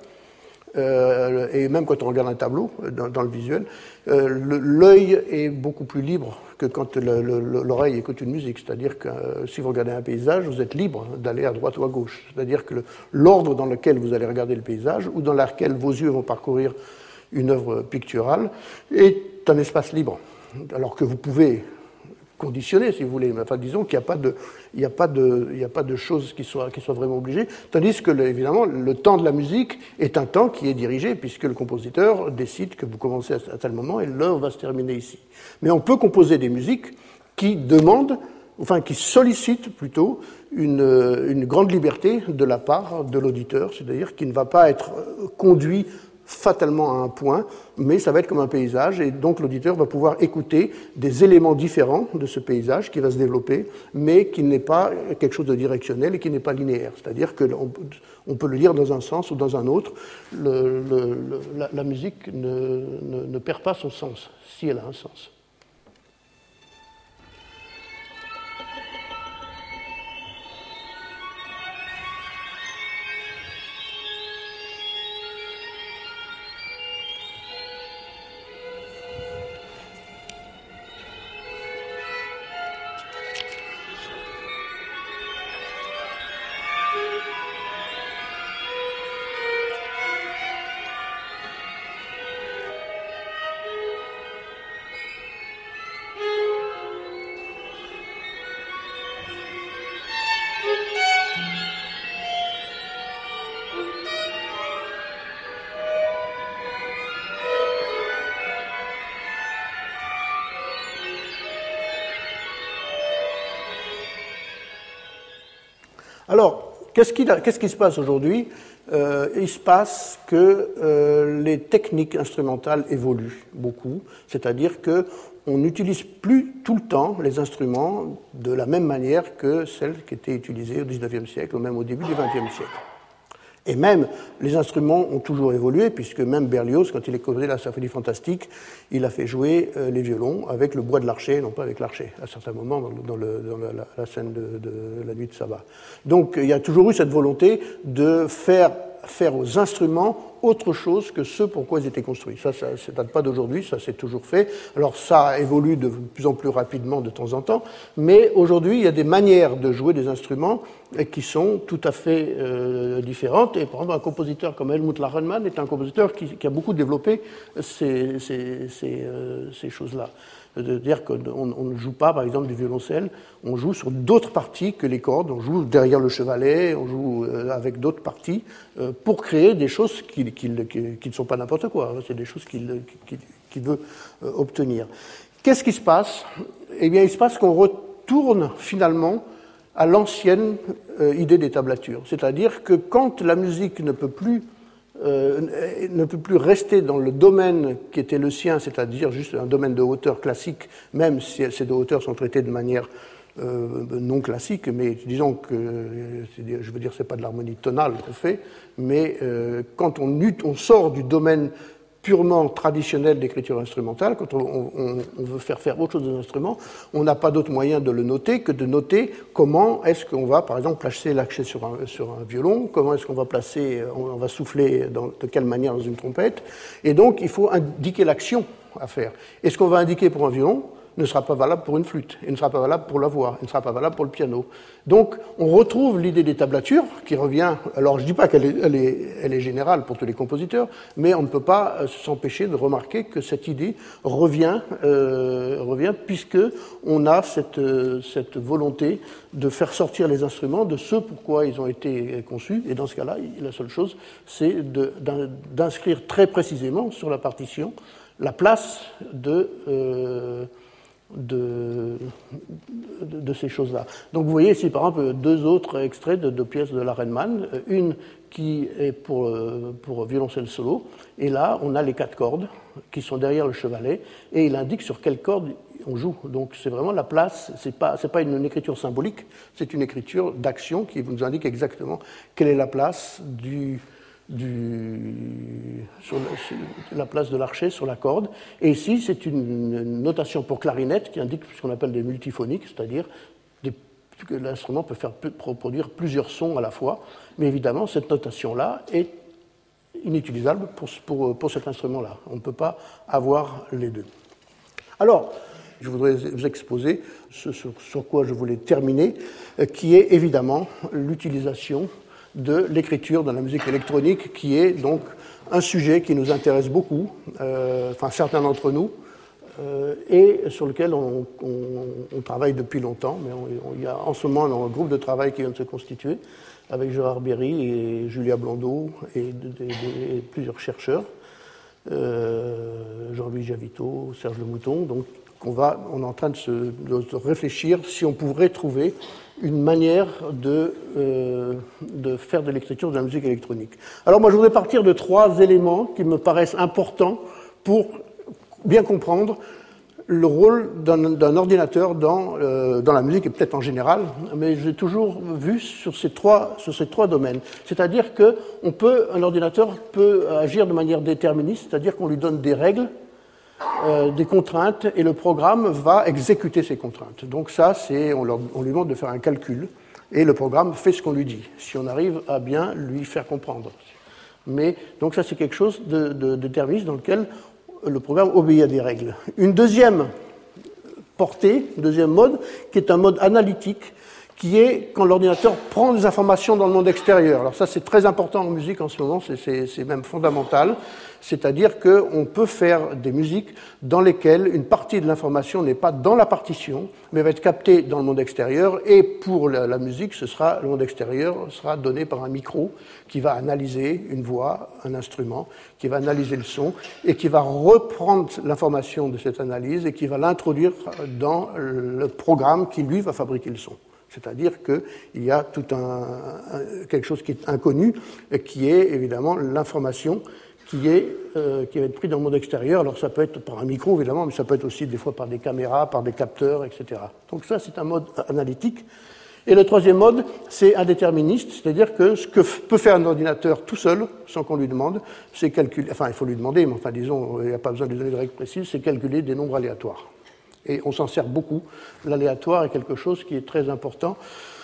Euh, et même quand on regarde un tableau dans, dans le visuel, euh, le, l'œil est beaucoup plus libre que que quand le, le, l'oreille écoute une musique. C'est-à-dire que euh, si vous regardez un paysage, vous êtes libre d'aller à droite ou à gauche. C'est-à-dire que le, l'ordre dans lequel vous allez regarder le paysage ou dans lequel vos yeux vont parcourir une œuvre picturale est un espace libre. Alors que vous pouvez conditionner, si vous voulez, mais enfin, disons qu'il n'y a pas de, il n'y a pas de, il n'y a pas de choses qui soient, qui soient vraiment obligées, tandis que, le, évidemment, le temps de la musique est un temps qui est dirigé, puisque le compositeur décide que vous commencez à tel moment et l'œuvre va se terminer ici. Mais on peut composer des musiques qui demandent, enfin, qui sollicitent plutôt une, une grande liberté de la part de l'auditeur, c'est-à-dire qui ne va pas être conduit fatalement à un point, mais ça va être comme un paysage, et donc l'auditeur va pouvoir écouter des éléments différents de ce paysage qui va se développer, mais qui n'est pas quelque chose de directionnel et qui n'est pas linéaire. C'est-à-dire qu'on on peut le lire dans un sens ou dans un autre. Le, le, le, la, la musique ne, ne, ne perd pas son sens, si elle a un sens. Alors, qu'est-ce qui, qu'est-ce qui se passe aujourd'hui ? euh, Il se passe que euh, les techniques instrumentales évoluent beaucoup, c'est-à-dire qu'on n'utilise plus tout le temps les instruments de la même manière que celles qui étaient utilisées au dix-neuvième siècle ou même au début du vingtième siècle. Et même, les instruments ont toujours évolué, puisque même Berlioz, quand il a composé la symphonie fantastique, il a fait jouer euh, les violons avec le bois de l'archet, non pas avec l'archet, à certains moments dans, le, dans, le, dans la, la scène de, de la nuit de sabbat. Donc, il y a toujours eu cette volonté de faire, faire aux instruments autre chose que ce pour quoi ils étaient construits. Ça, ça ne date pas d'aujourd'hui, ça s'est toujours fait. Alors, ça évolue de plus en plus rapidement de temps en temps, mais aujourd'hui, il y a des manières de jouer des instruments qui sont tout à fait euh, différentes. Et par exemple, un compositeur comme Helmut Lachenmann est un compositeur qui, qui a beaucoup développé ces, ces, ces, euh, ces choses-là. C'est-à-dire qu'on on ne joue pas, par exemple, du violoncelle, on joue sur d'autres parties que les cordes, on joue derrière le chevalet, on joue euh, avec d'autres parties, euh, pour créer des choses qui, qui, qui, qui ne sont pas n'importe quoi, c'est des choses qu'il qui, qui veut euh, obtenir. Qu'est-ce qui se passe ? Eh bien, il se passe qu'on retourne finalement à l'ancienne euh, idée des tablatures. C'est-à-dire que quand la musique ne peut plus euh, ne peut plus rester dans le domaine qui était le sien, c'est-à-dire juste un domaine de hauteur classique, même si ces deux hauteurs sont traitées de manière euh, non classique, mais disons que, je veux dire, c'est pas de l'harmonie tonale qu'on fait, mais euh, quand on, on sort du domaine purement traditionnel d'écriture instrumentale, quand on, on, on veut faire faire autre chose des instruments, on n'a pas d'autre moyen de le noter que de noter comment est-ce qu'on va, par exemple, placer l'archet sur un, sur un violon, comment est-ce qu'on va placer, on va souffler dans, de quelle manière dans une trompette, et donc il faut indiquer l'action à faire. Et ce qu'on va indiquer pour un violon ne sera pas valable pour une flûte, il ne sera pas valable pour la voix, il ne sera pas valable pour le piano. Donc, on retrouve l'idée des tablatures qui revient. Alors, je ne dis pas qu'elle est, elle est, elle est générale pour tous les compositeurs, mais on ne peut pas s'empêcher de remarquer que cette idée revient, euh, revient puisque on a cette, cette volonté de faire sortir les instruments de ce pourquoi ils ont été conçus. Et dans ce cas-là, la seule chose, c'est de, d'inscrire très précisément sur la partition la place de euh, De, de, de ces choses-là. Donc vous voyez ici par exemple deux autres extraits de deux pièces de Lachenmann, une qui est pour, pour violoncelle solo, et là on a les quatre cordes qui sont derrière le chevalet, et il indique sur quelle corde on joue. Donc c'est vraiment la place, c'est pas, c'est pas une, une écriture symbolique, c'est une écriture d'action qui nous indique exactement quelle est la place du Du, sur, la, sur la place de l'archet sur la corde. Et ici, c'est une, une notation pour clarinette qui indique ce qu'on appelle des multiphoniques, c'est-à-dire des, que l'instrument peut faire produire plusieurs sons à la fois. Mais évidemment, cette notation-là est inutilisable pour, pour, pour cet instrument-là. On ne peut pas avoir les deux. Alors, je voudrais vous exposer ce sur, sur quoi je voulais terminer, euh, qui est évidemment l'utilisation de l'écriture dans la musique électronique, qui est donc un sujet qui nous intéresse beaucoup, euh, enfin certains d'entre nous, euh, et sur lequel on, on, on travaille depuis longtemps. Mais on, on, il y a en ce moment un groupe de travail qui vient de se constituer avec Gérard Berry et Julia Blondeau et, de, de, de, et plusieurs chercheurs, euh, Jean-Louis Javito, Serge Le Mouton. Donc on, va, on est en train de, se, de réfléchir si on pourrait trouver une manière de, euh, de faire de l'écriture de la musique électronique. Alors moi je voudrais partir de trois éléments qui me paraissent importants pour bien comprendre le rôle d'un, d'un ordinateur dans, euh, dans la musique et peut-être en général, mais j'ai toujours vu sur ces trois, sur ces trois domaines. C'est-à-dire que on peut, un ordinateur peut agir de manière déterministe, c'est-à-dire qu'on lui donne des règles, euh, des contraintes, et le programme va exécuter ces contraintes. Donc ça, c'est, on, leur, on lui demande de faire un calcul, et le programme fait ce qu'on lui dit, si on arrive à bien lui faire comprendre. Mais donc ça, c'est quelque chose de, de, de déterministe dans lequel le programme obéit à des règles. Une deuxième portée, un deuxième mode, qui est un mode analytique, qui est quand l'ordinateur prend des informations dans le monde extérieur. Alors ça, c'est très important en musique en ce moment, c'est, c'est, c'est même fondamental. C'est-à-dire qu'on peut faire des musiques dans lesquelles une partie de l'information n'est pas dans la partition, mais va être captée dans le monde extérieur, et pour la, la musique, ce sera, le monde extérieur sera donné par un micro qui va analyser une voix, un instrument, qui va analyser le son, et qui va reprendre l'information de cette analyse et qui va l'introduire dans le programme qui, lui, va fabriquer le son. C'est-à-dire qu'il y a tout un, un, quelque chose qui est inconnu, et qui est évidemment l'information qui, est, euh, qui va être prise dans le monde extérieur. Alors ça peut être par un micro, évidemment, mais ça peut être aussi des fois par des caméras, par des capteurs, et cetera. Donc ça, c'est un mode analytique. Et le troisième mode, c'est indéterministe, c'est-à-dire que ce que peut faire un ordinateur tout seul, sans qu'on lui demande, c'est calculer, enfin il faut lui demander, mais enfin disons, il n'y a pas besoin de lui donner de règles précises, c'est calculer des nombres aléatoires. Et on s'en sert beaucoup. L'aléatoire est quelque chose qui est très important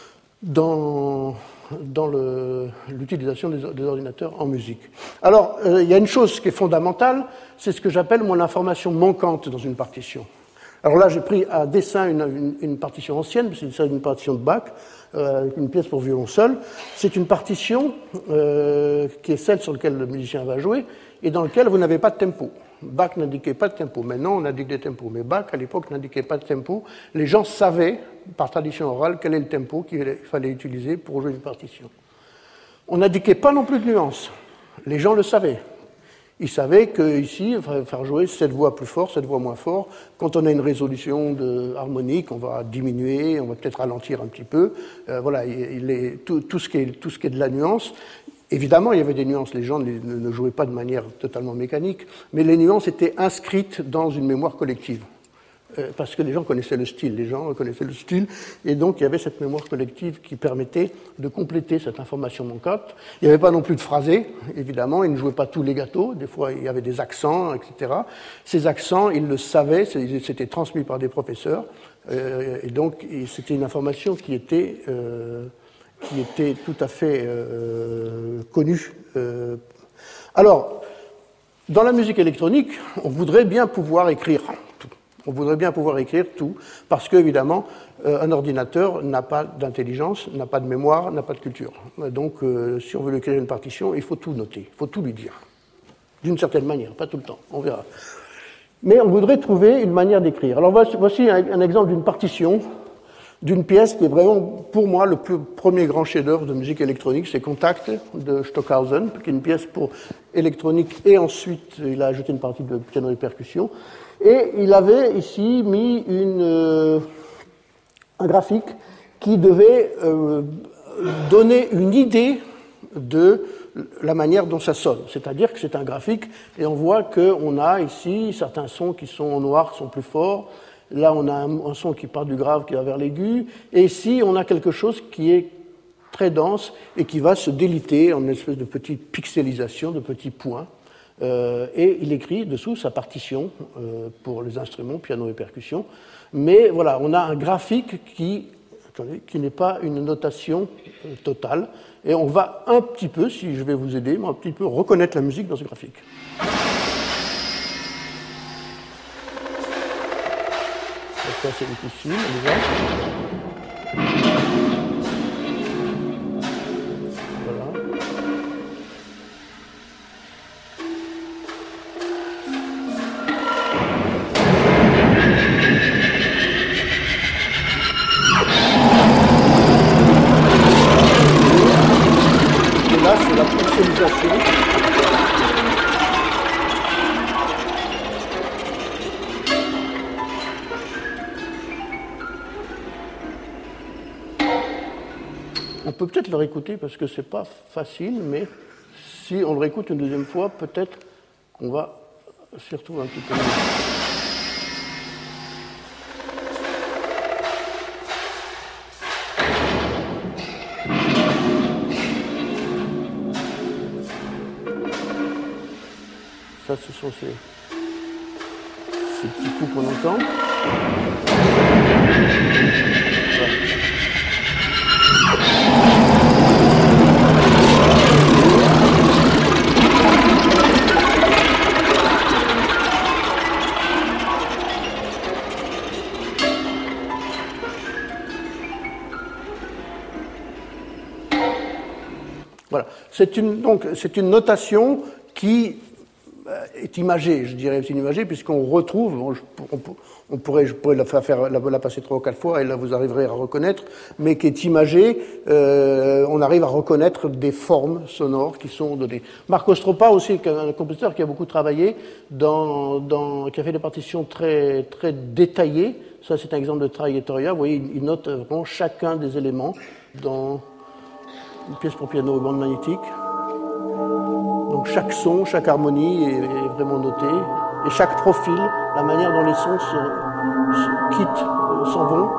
dans, dans le, l'utilisation des, des ordinateurs en musique. Alors, euh, il y a une chose qui est fondamentale, c'est ce que j'appelle, moi, l'information manquante dans une partition. Alors là, j'ai pris à dessein une, une, une partition ancienne, c'est une partition de Bach, euh, une pièce pour violon seul. C'est une partition euh, qui est celle sur laquelle le musicien va jouer et dans laquelle vous n'avez pas de tempo. Bach n'indiquait pas de tempo. Maintenant, on indique des tempos. Mais Bach, à l'époque, n'indiquait pas de tempo. Les gens savaient, par tradition orale, quel est le tempo qu'il fallait utiliser pour jouer une partition. On n'indiquait pas non plus de nuances. Les gens le savaient. Ils savaient qu'ici, il fallait faire jouer cette voix plus fort, cette voix moins fort. Quand on a une résolution de harmonique, on va diminuer, on va peut-être ralentir un petit peu. Euh, voilà, il est, tout, tout, ce qui est, tout ce qui est de la nuance. Évidemment, il y avait des nuances, les gens ne jouaient pas de manière totalement mécanique, mais les nuances étaient inscrites dans une mémoire collective, euh, parce que les gens connaissaient le style, les gens connaissaient le style, et donc il y avait cette mémoire collective qui permettait de compléter cette information manquante. Il n'y avait pas non plus de phrasé, évidemment, ils ne jouaient pas tous les gâteaux, des fois il y avait des accents, et cetera. Ces accents, ils le savaient, c'était transmis par des professeurs, euh, et donc c'était une information qui était... Euh, qui était tout à fait euh, connu. Euh. Alors, dans la musique électronique, on voudrait bien pouvoir écrire tout. On voudrait bien pouvoir écrire tout, parce qu'évidemment, euh, un ordinateur n'a pas d'intelligence, n'a pas de mémoire, n'a pas de culture. Donc, euh, si on veut lui écrire une partition, il faut tout noter, il faut tout lui dire. D'une certaine manière, pas tout le temps, on verra. Mais on voudrait trouver une manière d'écrire. Alors, voici un, un exemple d'une partition d'une pièce qui est vraiment, pour moi, le plus, premier grand chef-d'œuvre de musique électronique, c'est Contact de Stockhausen, qui est une pièce pour électronique, et ensuite il a ajouté une partie de piano et percussion. Et il avait ici mis une, euh, un graphique qui devait euh, donner une idée de la manière dont ça sonne. C'est-à-dire que c'est un graphique, et on voit qu'on a ici certains sons qui sont en noir, sont plus forts. Là, on a un, un son qui part du grave, qui va vers l'aigu. Et ici, on a quelque chose qui est très dense et qui va se déliter en une espèce de petite pixelisation, de petits points. Euh, et il écrit dessous sa partition euh, pour les instruments, piano et percussion. Mais voilà, on a un graphique qui, attendez, qui n'est pas une notation euh, totale. Et on va un petit peu, si je vais vous aider, un petit peu reconnaître la musique dans ce graphique. c'est assez difficile, déjà. On peut peut-être le réécouter parce que c'est pas facile, mais si on le réécoute une deuxième fois, peut-être qu'on va s'y retrouver un petit peu mieux. Ça, ce sont ces, ces petits coups qu'on entend. Voilà. Voilà. C'est une, donc, c'est une notation qui est imagée, je dirais, c'est une imagée, puisqu'on retrouve, bon, je, on, on pourrait, je pourrais la, faire, la, la passer trois ou quatre fois, et là vous arriverez à reconnaître, mais qui est imagée, euh, on arrive à reconnaître des formes sonores qui sont données. Marco Stroppa aussi, un compositeur qui a beaucoup travaillé, dans, dans, qui a fait des partitions très, très détaillées. Ça, c'est un exemple de Traiettoria. Vous voyez, il, il note vraiment chacun des éléments dans une pièce pour piano et bande magnétique. Donc chaque son, chaque harmonie est, est vraiment noté, et chaque profil, la manière dont les sons se, se quittent, euh, s'en vont.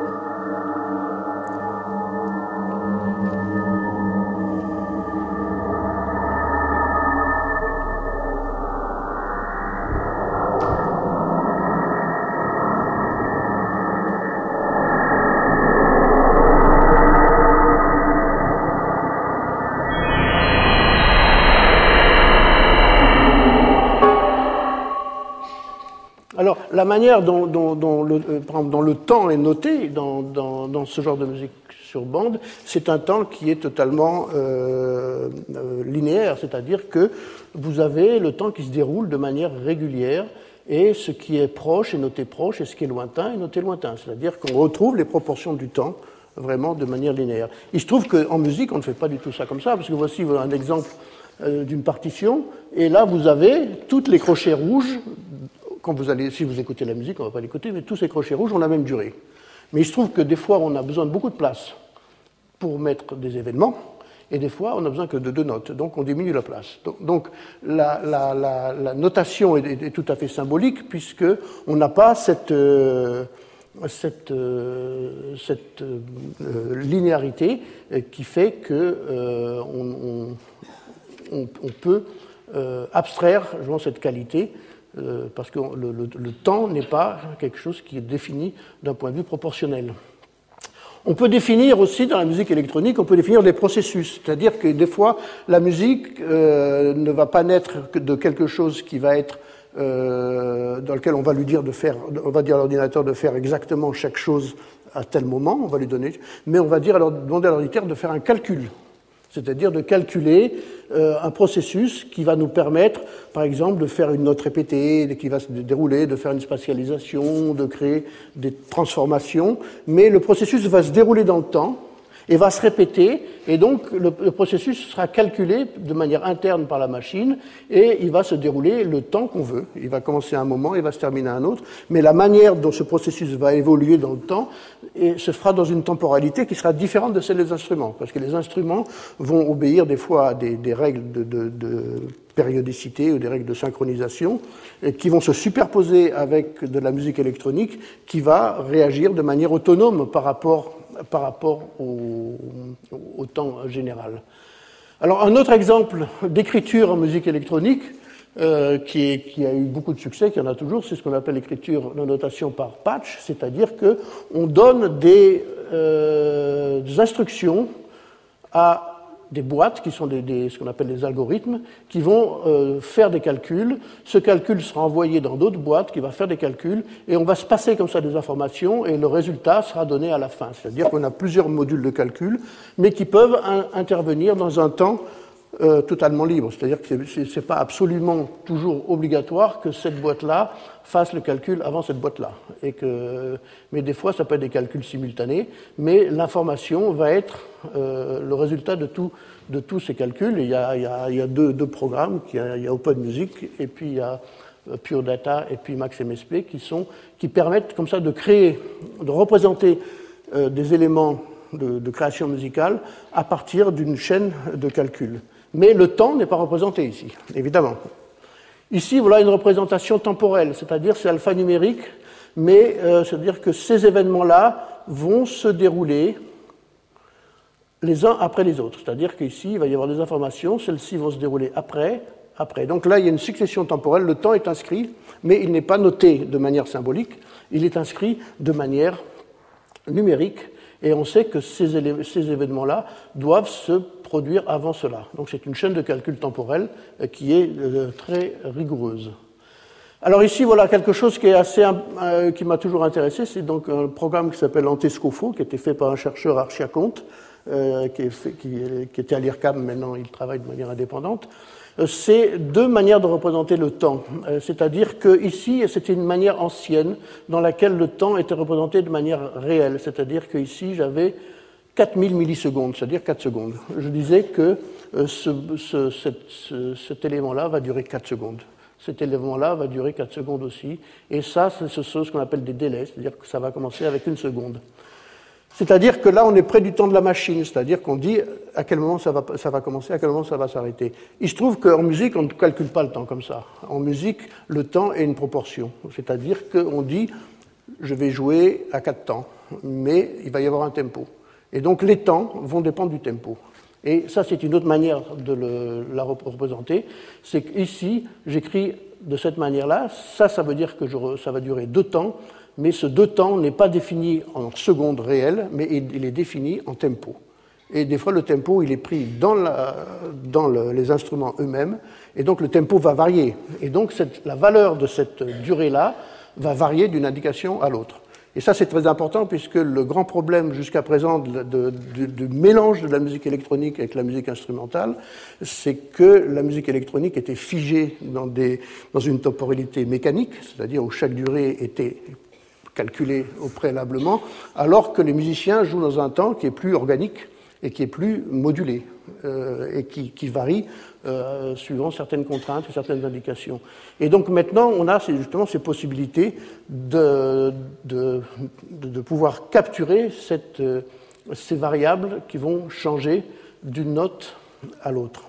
Alors, la manière dont, dont, dont, le, euh, par exemple, dont le temps est noté dans, dans, dans ce genre de musique sur bande, c'est un temps qui est totalement euh, euh, linéaire, c'est-à-dire que vous avez le temps qui se déroule de manière régulière, et ce qui est proche est noté proche, et ce qui est lointain est noté lointain. C'est-à-dire qu'on retrouve les proportions du temps vraiment de manière linéaire. Il se trouve qu'en musique, on ne fait pas du tout ça comme ça, parce que voici un exemple euh, d'une partition, et là, vous avez tous les crochets rouges. Quand vous allez, si vous écoutez la musique, on ne va pas l'écouter, mais tous ces crochets rouges ont la même durée. Mais il se trouve que des fois, on a besoin de beaucoup de place pour mettre des événements, et des fois, on n'a besoin que de deux notes, donc on diminue la place. Donc, donc la, la, la, la notation est, est tout à fait symbolique, puisqu'on n'a pas cette, euh, cette, euh, cette euh, linéarité qui fait qu'on euh, on, on, on peut euh, abstraire justement, cette qualité. Euh, parce que le, le, le temps n'est pas quelque chose qui est défini d'un point de vue proportionnel. On peut définir aussi, dans la musique électronique, on peut définir des processus, c'est-à-dire que des fois, la musique euh, ne va pas naître que de quelque chose qui va être, euh, dans lequel on va lui dire de faire, on va dire à l'ordinateur de faire exactement chaque chose à tel moment, on va lui donner, mais on va dire alors, demander à l'ordinateur de faire un calcul. C'est-à-dire de calculer euh, un processus qui va nous permettre, par exemple, de faire une note répétée, qui va se dérouler, de faire une spatialisation, de créer des transformations. Mais le processus va se dérouler dans le temps et va se répéter, et donc le, le processus sera calculé de manière interne par la machine, et il va se dérouler le temps qu'on veut. Il va commencer à un moment, il va se terminer à un autre, mais la manière dont ce processus va évoluer dans le temps et se fera dans une temporalité qui sera différente de celle des instruments, parce que les instruments vont obéir des fois à des, des règles de, de, de périodicité ou des règles de synchronisation et qui vont se superposer avec de la musique électronique qui va réagir de manière autonome par rapport par rapport au, au temps général. Alors, un autre exemple d'écriture en musique électronique euh, qui, est, qui a eu beaucoup de succès, qui en a toujours, c'est ce qu'on appelle l'écriture de notation par patch, c'est-à-dire qu'on donne des, euh, des instructions à des boîtes qui sont des, des, ce qu'on appelle des algorithmes qui vont euh, faire des calculs. Ce calcul sera envoyé dans d'autres boîtes qui va faire des calculs et on va se passer comme ça des informations et le résultat sera donné à la fin. C'est-à-dire qu'on a plusieurs modules de calcul mais qui peuvent un, intervenir dans un temps euh, totalement libre. C'est-à-dire que ce n'est pas absolument toujours obligatoire que cette boîte-là fasse le calcul avant cette boîte-là. Et que, mais des fois, ça peut être des calculs simultanés, mais l'information va être euh, le résultat de, tout, de tous ces calculs. Et il y a, il y a, il y a deux, deux programmes, il y a, il y a Open Music, et puis il y a Pure Data, et puis Max M S P, qui, sont, qui permettent comme ça de créer, de représenter euh, des éléments de, de création musicale à partir d'une chaîne de calcul. Mais le temps n'est pas représenté ici, évidemment. Ici, voilà une représentation temporelle, c'est-à-dire c'est alphanumérique, mais euh, c'est-à-dire que ces événements-là vont se dérouler les uns après les autres. C'est-à-dire qu'ici, il va y avoir des informations, celles-ci vont se dérouler après, après. Donc là, il y a une succession temporelle, le temps est inscrit, mais il n'est pas noté de manière symbolique, il est inscrit de manière numérique, et on sait que ces, élé- ces événements-là doivent se produire avant cela. Donc c'est une chaîne de calcul temporel euh, qui est euh, très rigoureuse. Alors ici, voilà quelque chose qui est assez, euh, qui m'a toujours intéressé, c'est donc un programme qui s'appelle Antescofo, qui a été fait par un chercheur Archiaconte, euh, qui, est fait, qui, qui était à l'I R C A M, maintenant il travaille de manière indépendante. C'est deux manières de représenter le temps. C'est-à-dire qu'ici, c'était une manière ancienne dans laquelle le temps était représenté de manière réelle. C'est-à-dire qu'ici, j'avais quatre mille millisecondes, c'est-à-dire quatre secondes. Je disais que ce, ce, cet, ce, cet élément-là va durer quatre secondes. Cet élément-là va durer quatre secondes aussi. Et ça, c'est ce qu'on appelle des délais, c'est-à-dire que ça va commencer avec une seconde. C'est-à-dire que là, on est près du temps de la machine, c'est-à-dire qu'on dit à quel moment ça va, ça va commencer, à quel moment ça va s'arrêter. Il se trouve qu'en musique, on ne calcule pas le temps comme ça. En musique, le temps est une proportion. C'est-à-dire qu'on dit, je vais jouer à quatre temps, mais il va y avoir un tempo. Et donc, les temps vont dépendre du tempo. Et ça, c'est une autre manière de le, la représenter. C'est qu'ici, j'écris de cette manière-là. Ça, ça veut dire que je, ça va durer deux temps. Mais ce deux temps n'est pas défini en secondes réelles, mais il est défini en tempo. Et des fois, le tempo, il est pris dans, la, dans le, les instruments eux-mêmes, et donc le tempo va varier. Et donc, cette, la valeur de cette durée-là va varier d'une indication à l'autre. Et ça, c'est très important, puisque le grand problème jusqu'à présent du de, de, de mélange de la musique électronique avec la musique instrumentale, c'est que la musique électronique était figée dans, des, dans une temporalité mécanique, c'est-à-dire où chaque durée était calculé au préalablement, alors que les musiciens jouent dans un temps qui est plus organique et qui est plus modulé euh, et qui, qui varie euh, suivant certaines contraintes et certaines indications. Et donc maintenant, on a justement ces possibilités de, de, de, de pouvoir capturer cette, euh, ces variables qui vont changer d'une note à l'autre.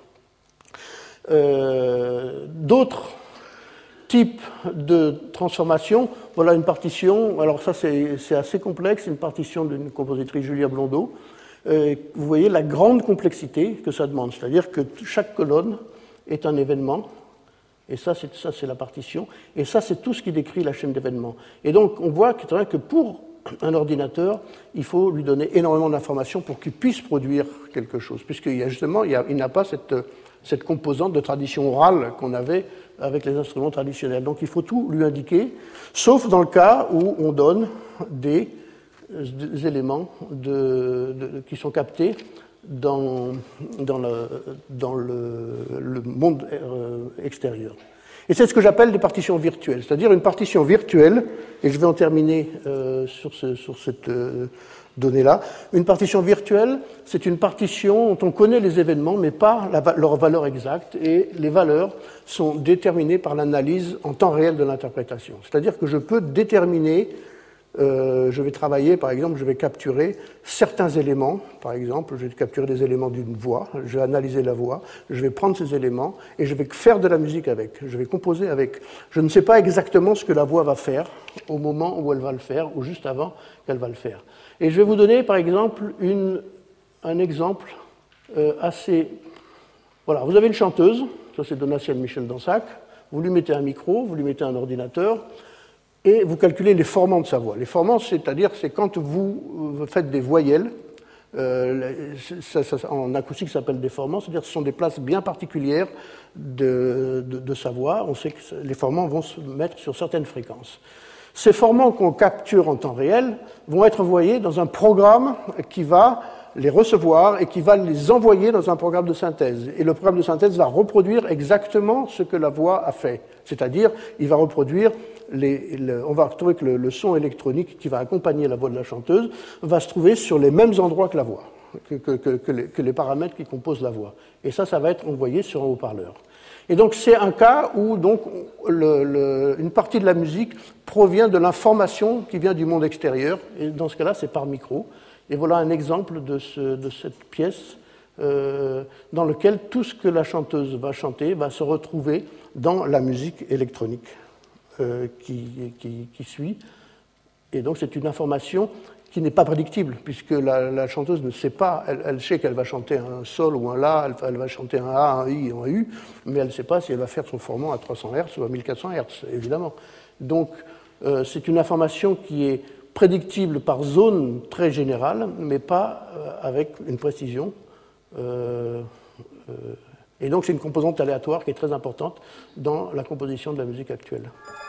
Euh, d'autres type de transformation, voilà une partition, alors ça c'est assez complexe, une partition d'une compositrice Julia Blondeau. Euh, vous voyez la grande complexité que ça demande, c'est-à-dire que chaque colonne est un événement, et ça c'est ça c'est la partition, et ça c'est tout ce qui décrit la chaîne d'événements. Et donc on voit que pour un ordinateur, il faut lui donner énormément d'informations pour qu'il puisse produire quelque chose, puisqu'il y a justement, il, y a, il n'a pas cette, cette composante de tradition orale qu'on avait avec les instruments traditionnels. Donc il faut tout lui indiquer, sauf dans le cas où on donne des, des éléments de, de, qui sont captés dans, dans, le, dans le, le monde extérieur. Et c'est ce que j'appelle des partitions virtuelles, c'est-à-dire une partition virtuelle, et je vais en terminer euh, sur, ce, sur cette euh, donnée-là. Une partition virtuelle, c'est une partition dont on connaît les événements, mais pas la, leur valeur exacte, et les valeurs sont déterminées par l'analyse en temps réel de l'interprétation. C'est-à-dire que je peux déterminer, euh, je vais travailler, par exemple, je vais capturer certains éléments, par exemple, je vais capturer des éléments d'une voix, je vais analyser la voix, je vais prendre ces éléments et je vais faire de la musique avec, je vais composer avec. Je ne sais pas exactement ce que la voix va faire au moment où elle va le faire, ou juste avant qu'elle va le faire. Et je vais vous donner, par exemple, une, un exemple euh, assez... Voilà, vous avez une chanteuse, ça c'est Donatienne Michel Dansac, vous lui mettez un micro, vous lui mettez un ordinateur, et vous calculez les formants de sa voix. Les formants, c'est-à-dire, c'est quand vous faites des voyelles, Euh, ça, ça, en acoustique, ça s'appelle des formants, c'est-à-dire que ce sont des places bien particulières de, de, de sa voix. On sait que les formants vont se mettre sur certaines fréquences. Ces formants qu'on capture en temps réel vont être envoyés dans un programme qui va les recevoir et qui va les envoyer dans un programme de synthèse. Et le programme de synthèse va reproduire exactement ce que la voix a fait. C'est-à-dire, il va reproduire, les, le, on va retrouver que le, le son électronique qui va accompagner la voix de la chanteuse va se trouver sur les mêmes endroits que la voix, que, que, que, que, les, que les paramètres qui composent la voix. Et ça, ça va être envoyé sur un haut-parleur. Et donc, c'est un cas où donc, le, le, une partie de la musique provient de l'information qui vient du monde extérieur. Et dans ce cas-là, c'est par micro. Et voilà un exemple de, ce, de cette pièce euh, dans laquelle tout ce que la chanteuse va chanter va se retrouver dans la musique électronique euh, qui, qui, qui suit. Et donc c'est une information qui n'est pas prédictible, puisque la, la chanteuse ne sait pas, elle, elle sait qu'elle va chanter un sol ou un la, elle, elle va chanter un a, un i, un u, mais elle ne sait pas si elle va faire son formant à trois cents hertz ou à mille quatre cents hertz, évidemment. Donc euh, c'est une information qui est prédictible par zone très générale, mais pas euh, avec une précision. Euh, euh, et donc c'est une composante aléatoire qui est très importante dans la composition de la musique actuelle.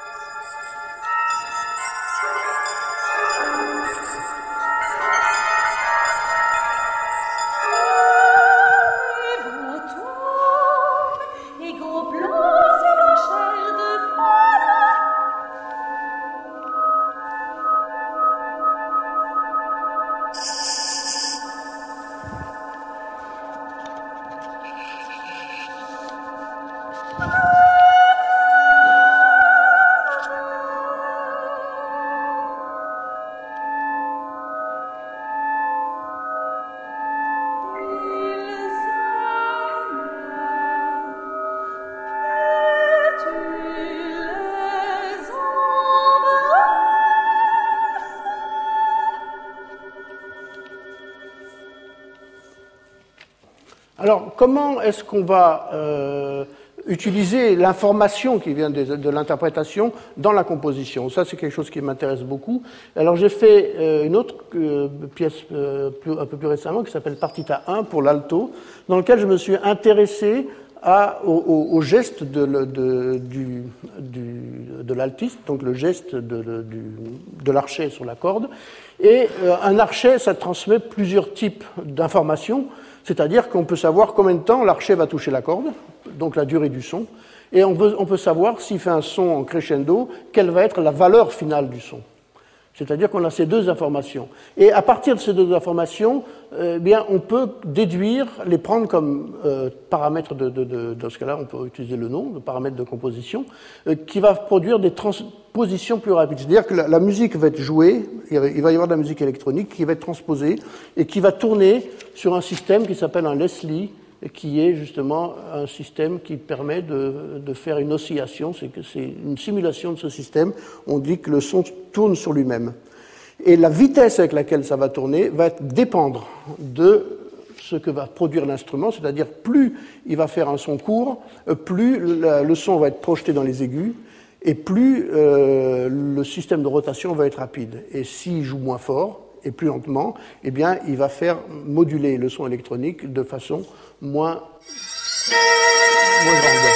Alors, comment est-ce qu'on va euh, utiliser l'information qui vient de, de l'interprétation dans la composition? Ça, c'est quelque chose qui m'intéresse beaucoup. Alors, j'ai fait euh, une autre euh, pièce euh, plus, un peu plus récemment qui s'appelle Partita un pour l'alto, dans lequel je me suis intéressé à, au, au, au geste de, de, du, du, de l'altiste, donc le geste de, de, du, de l'archet sur la corde. Et euh, un archet, ça transmet plusieurs types d'informations. C'est-à-dire qu'on peut savoir combien de temps l'archet va toucher la corde, donc la durée du son, et on peut, on peut savoir s'il fait un son en crescendo, quelle va être la valeur finale du son. C'est-à-dire qu'on a ces deux informations. Et à partir de ces deux informations, eh bien, on peut déduire, les prendre comme euh, paramètres, de, de, de, dans ce cas-là, on peut utiliser le nom, le paramètre de composition, euh, qui va produire des transpositions plus rapides. C'est-à-dire que la, la musique va être jouée, il va, il va y avoir de la musique électronique qui va être transposée et qui va tourner sur un système qui s'appelle un Leslie, qui est justement un système qui permet de, de faire une oscillation, c'est que c'est une simulation de ce système, on dit que le son tourne sur lui-même. Et la vitesse avec laquelle ça va tourner va dépendre de ce que va produire l'instrument, c'est-à-dire plus il va faire un son court, plus le, le son va être projeté dans les aigus, et plus euh, le système de rotation va être rapide. Et s'il joue moins fort, et plus lentement, eh bien, il va faire moduler le son électronique de façon moins, moins grande.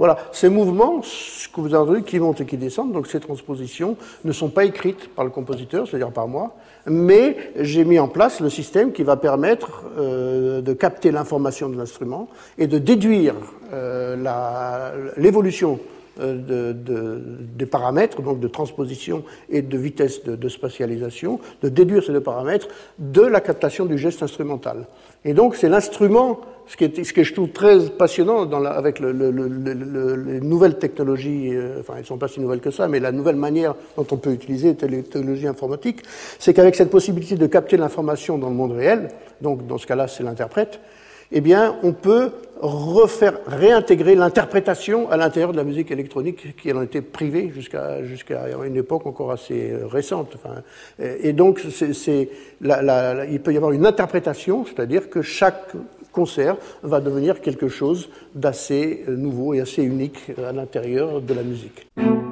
Voilà, ces mouvements, ce que vous avez entendu, qui montent et qui descendent, donc ces transpositions, ne sont pas écrites par le compositeur, c'est-à-dire par moi, mais j'ai mis en place le système qui va permettre euh, de capter l'information de l'instrument et de déduire euh, la, l'évolution De, de, des paramètres, donc de transposition et de vitesse de, de spatialisation, de déduire ces deux paramètres de la captation du geste instrumental. Et donc c'est l'instrument, ce, qui est, ce que je trouve très passionnant dans la, avec le, le, le, le, les nouvelles technologies, euh, enfin elles ne sont pas si nouvelles que ça, mais la nouvelle manière dont on peut utiliser les technologies informatiques, c'est qu'avec cette possibilité de capter l'information dans le monde réel, donc dans ce cas-là c'est l'interprète, eh bien, on peut refaire, réintégrer l'interprétation à l'intérieur de la musique électronique qui en était privée jusqu'à, jusqu'à une époque encore assez récente. Enfin, et donc, c'est, c'est la, la, la, il peut y avoir une interprétation, c'est-à-dire que chaque concert va devenir quelque chose d'assez nouveau et assez unique à l'intérieur de la musique.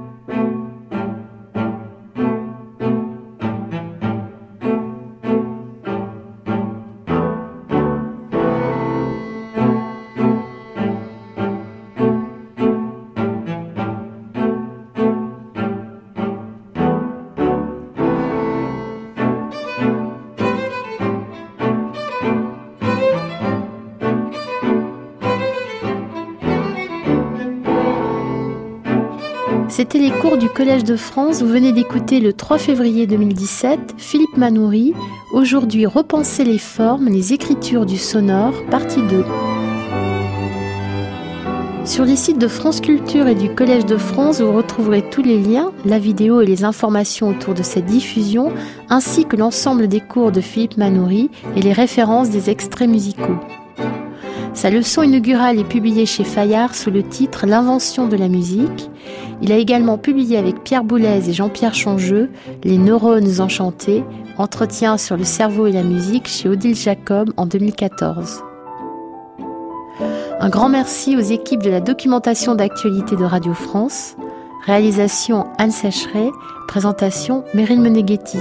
C'était les cours du Collège de France. Vous venez d'écouter le trois février deux mille dix-sept Philippe Manoury, aujourd'hui Repenser les formes, les écritures du sonore, partie deux. Sur les sites de France Culture et du Collège de France, vous retrouverez tous les liens, la vidéo et les informations autour de cette diffusion, ainsi que l'ensemble des cours de Philippe Manoury et les références des extraits musicaux. Sa leçon inaugurale est publiée chez Fayard sous le titre « L'invention de la musique ». Il a également publié avec Pierre Boulez et Jean-Pierre Changeux « Les neurones enchantés », entretien sur le cerveau et la musique chez Odile Jacob en deux mille quatorze. Un grand merci aux équipes de la documentation d'actualité de Radio France. Réalisation Anne Sécheret, présentation Meryl Meneghetti.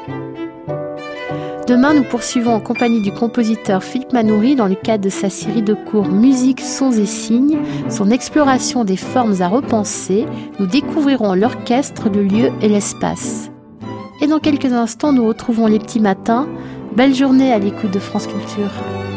Demain, nous poursuivons en compagnie du compositeur Philippe Manoury dans le cadre de sa série de cours Musique, sons et signes, son exploration des formes à repenser. Nous découvrirons l'orchestre, le lieu et l'espace. Et dans quelques instants, nous retrouvons les petits matins. Belle journée à l'écoute de France Culture.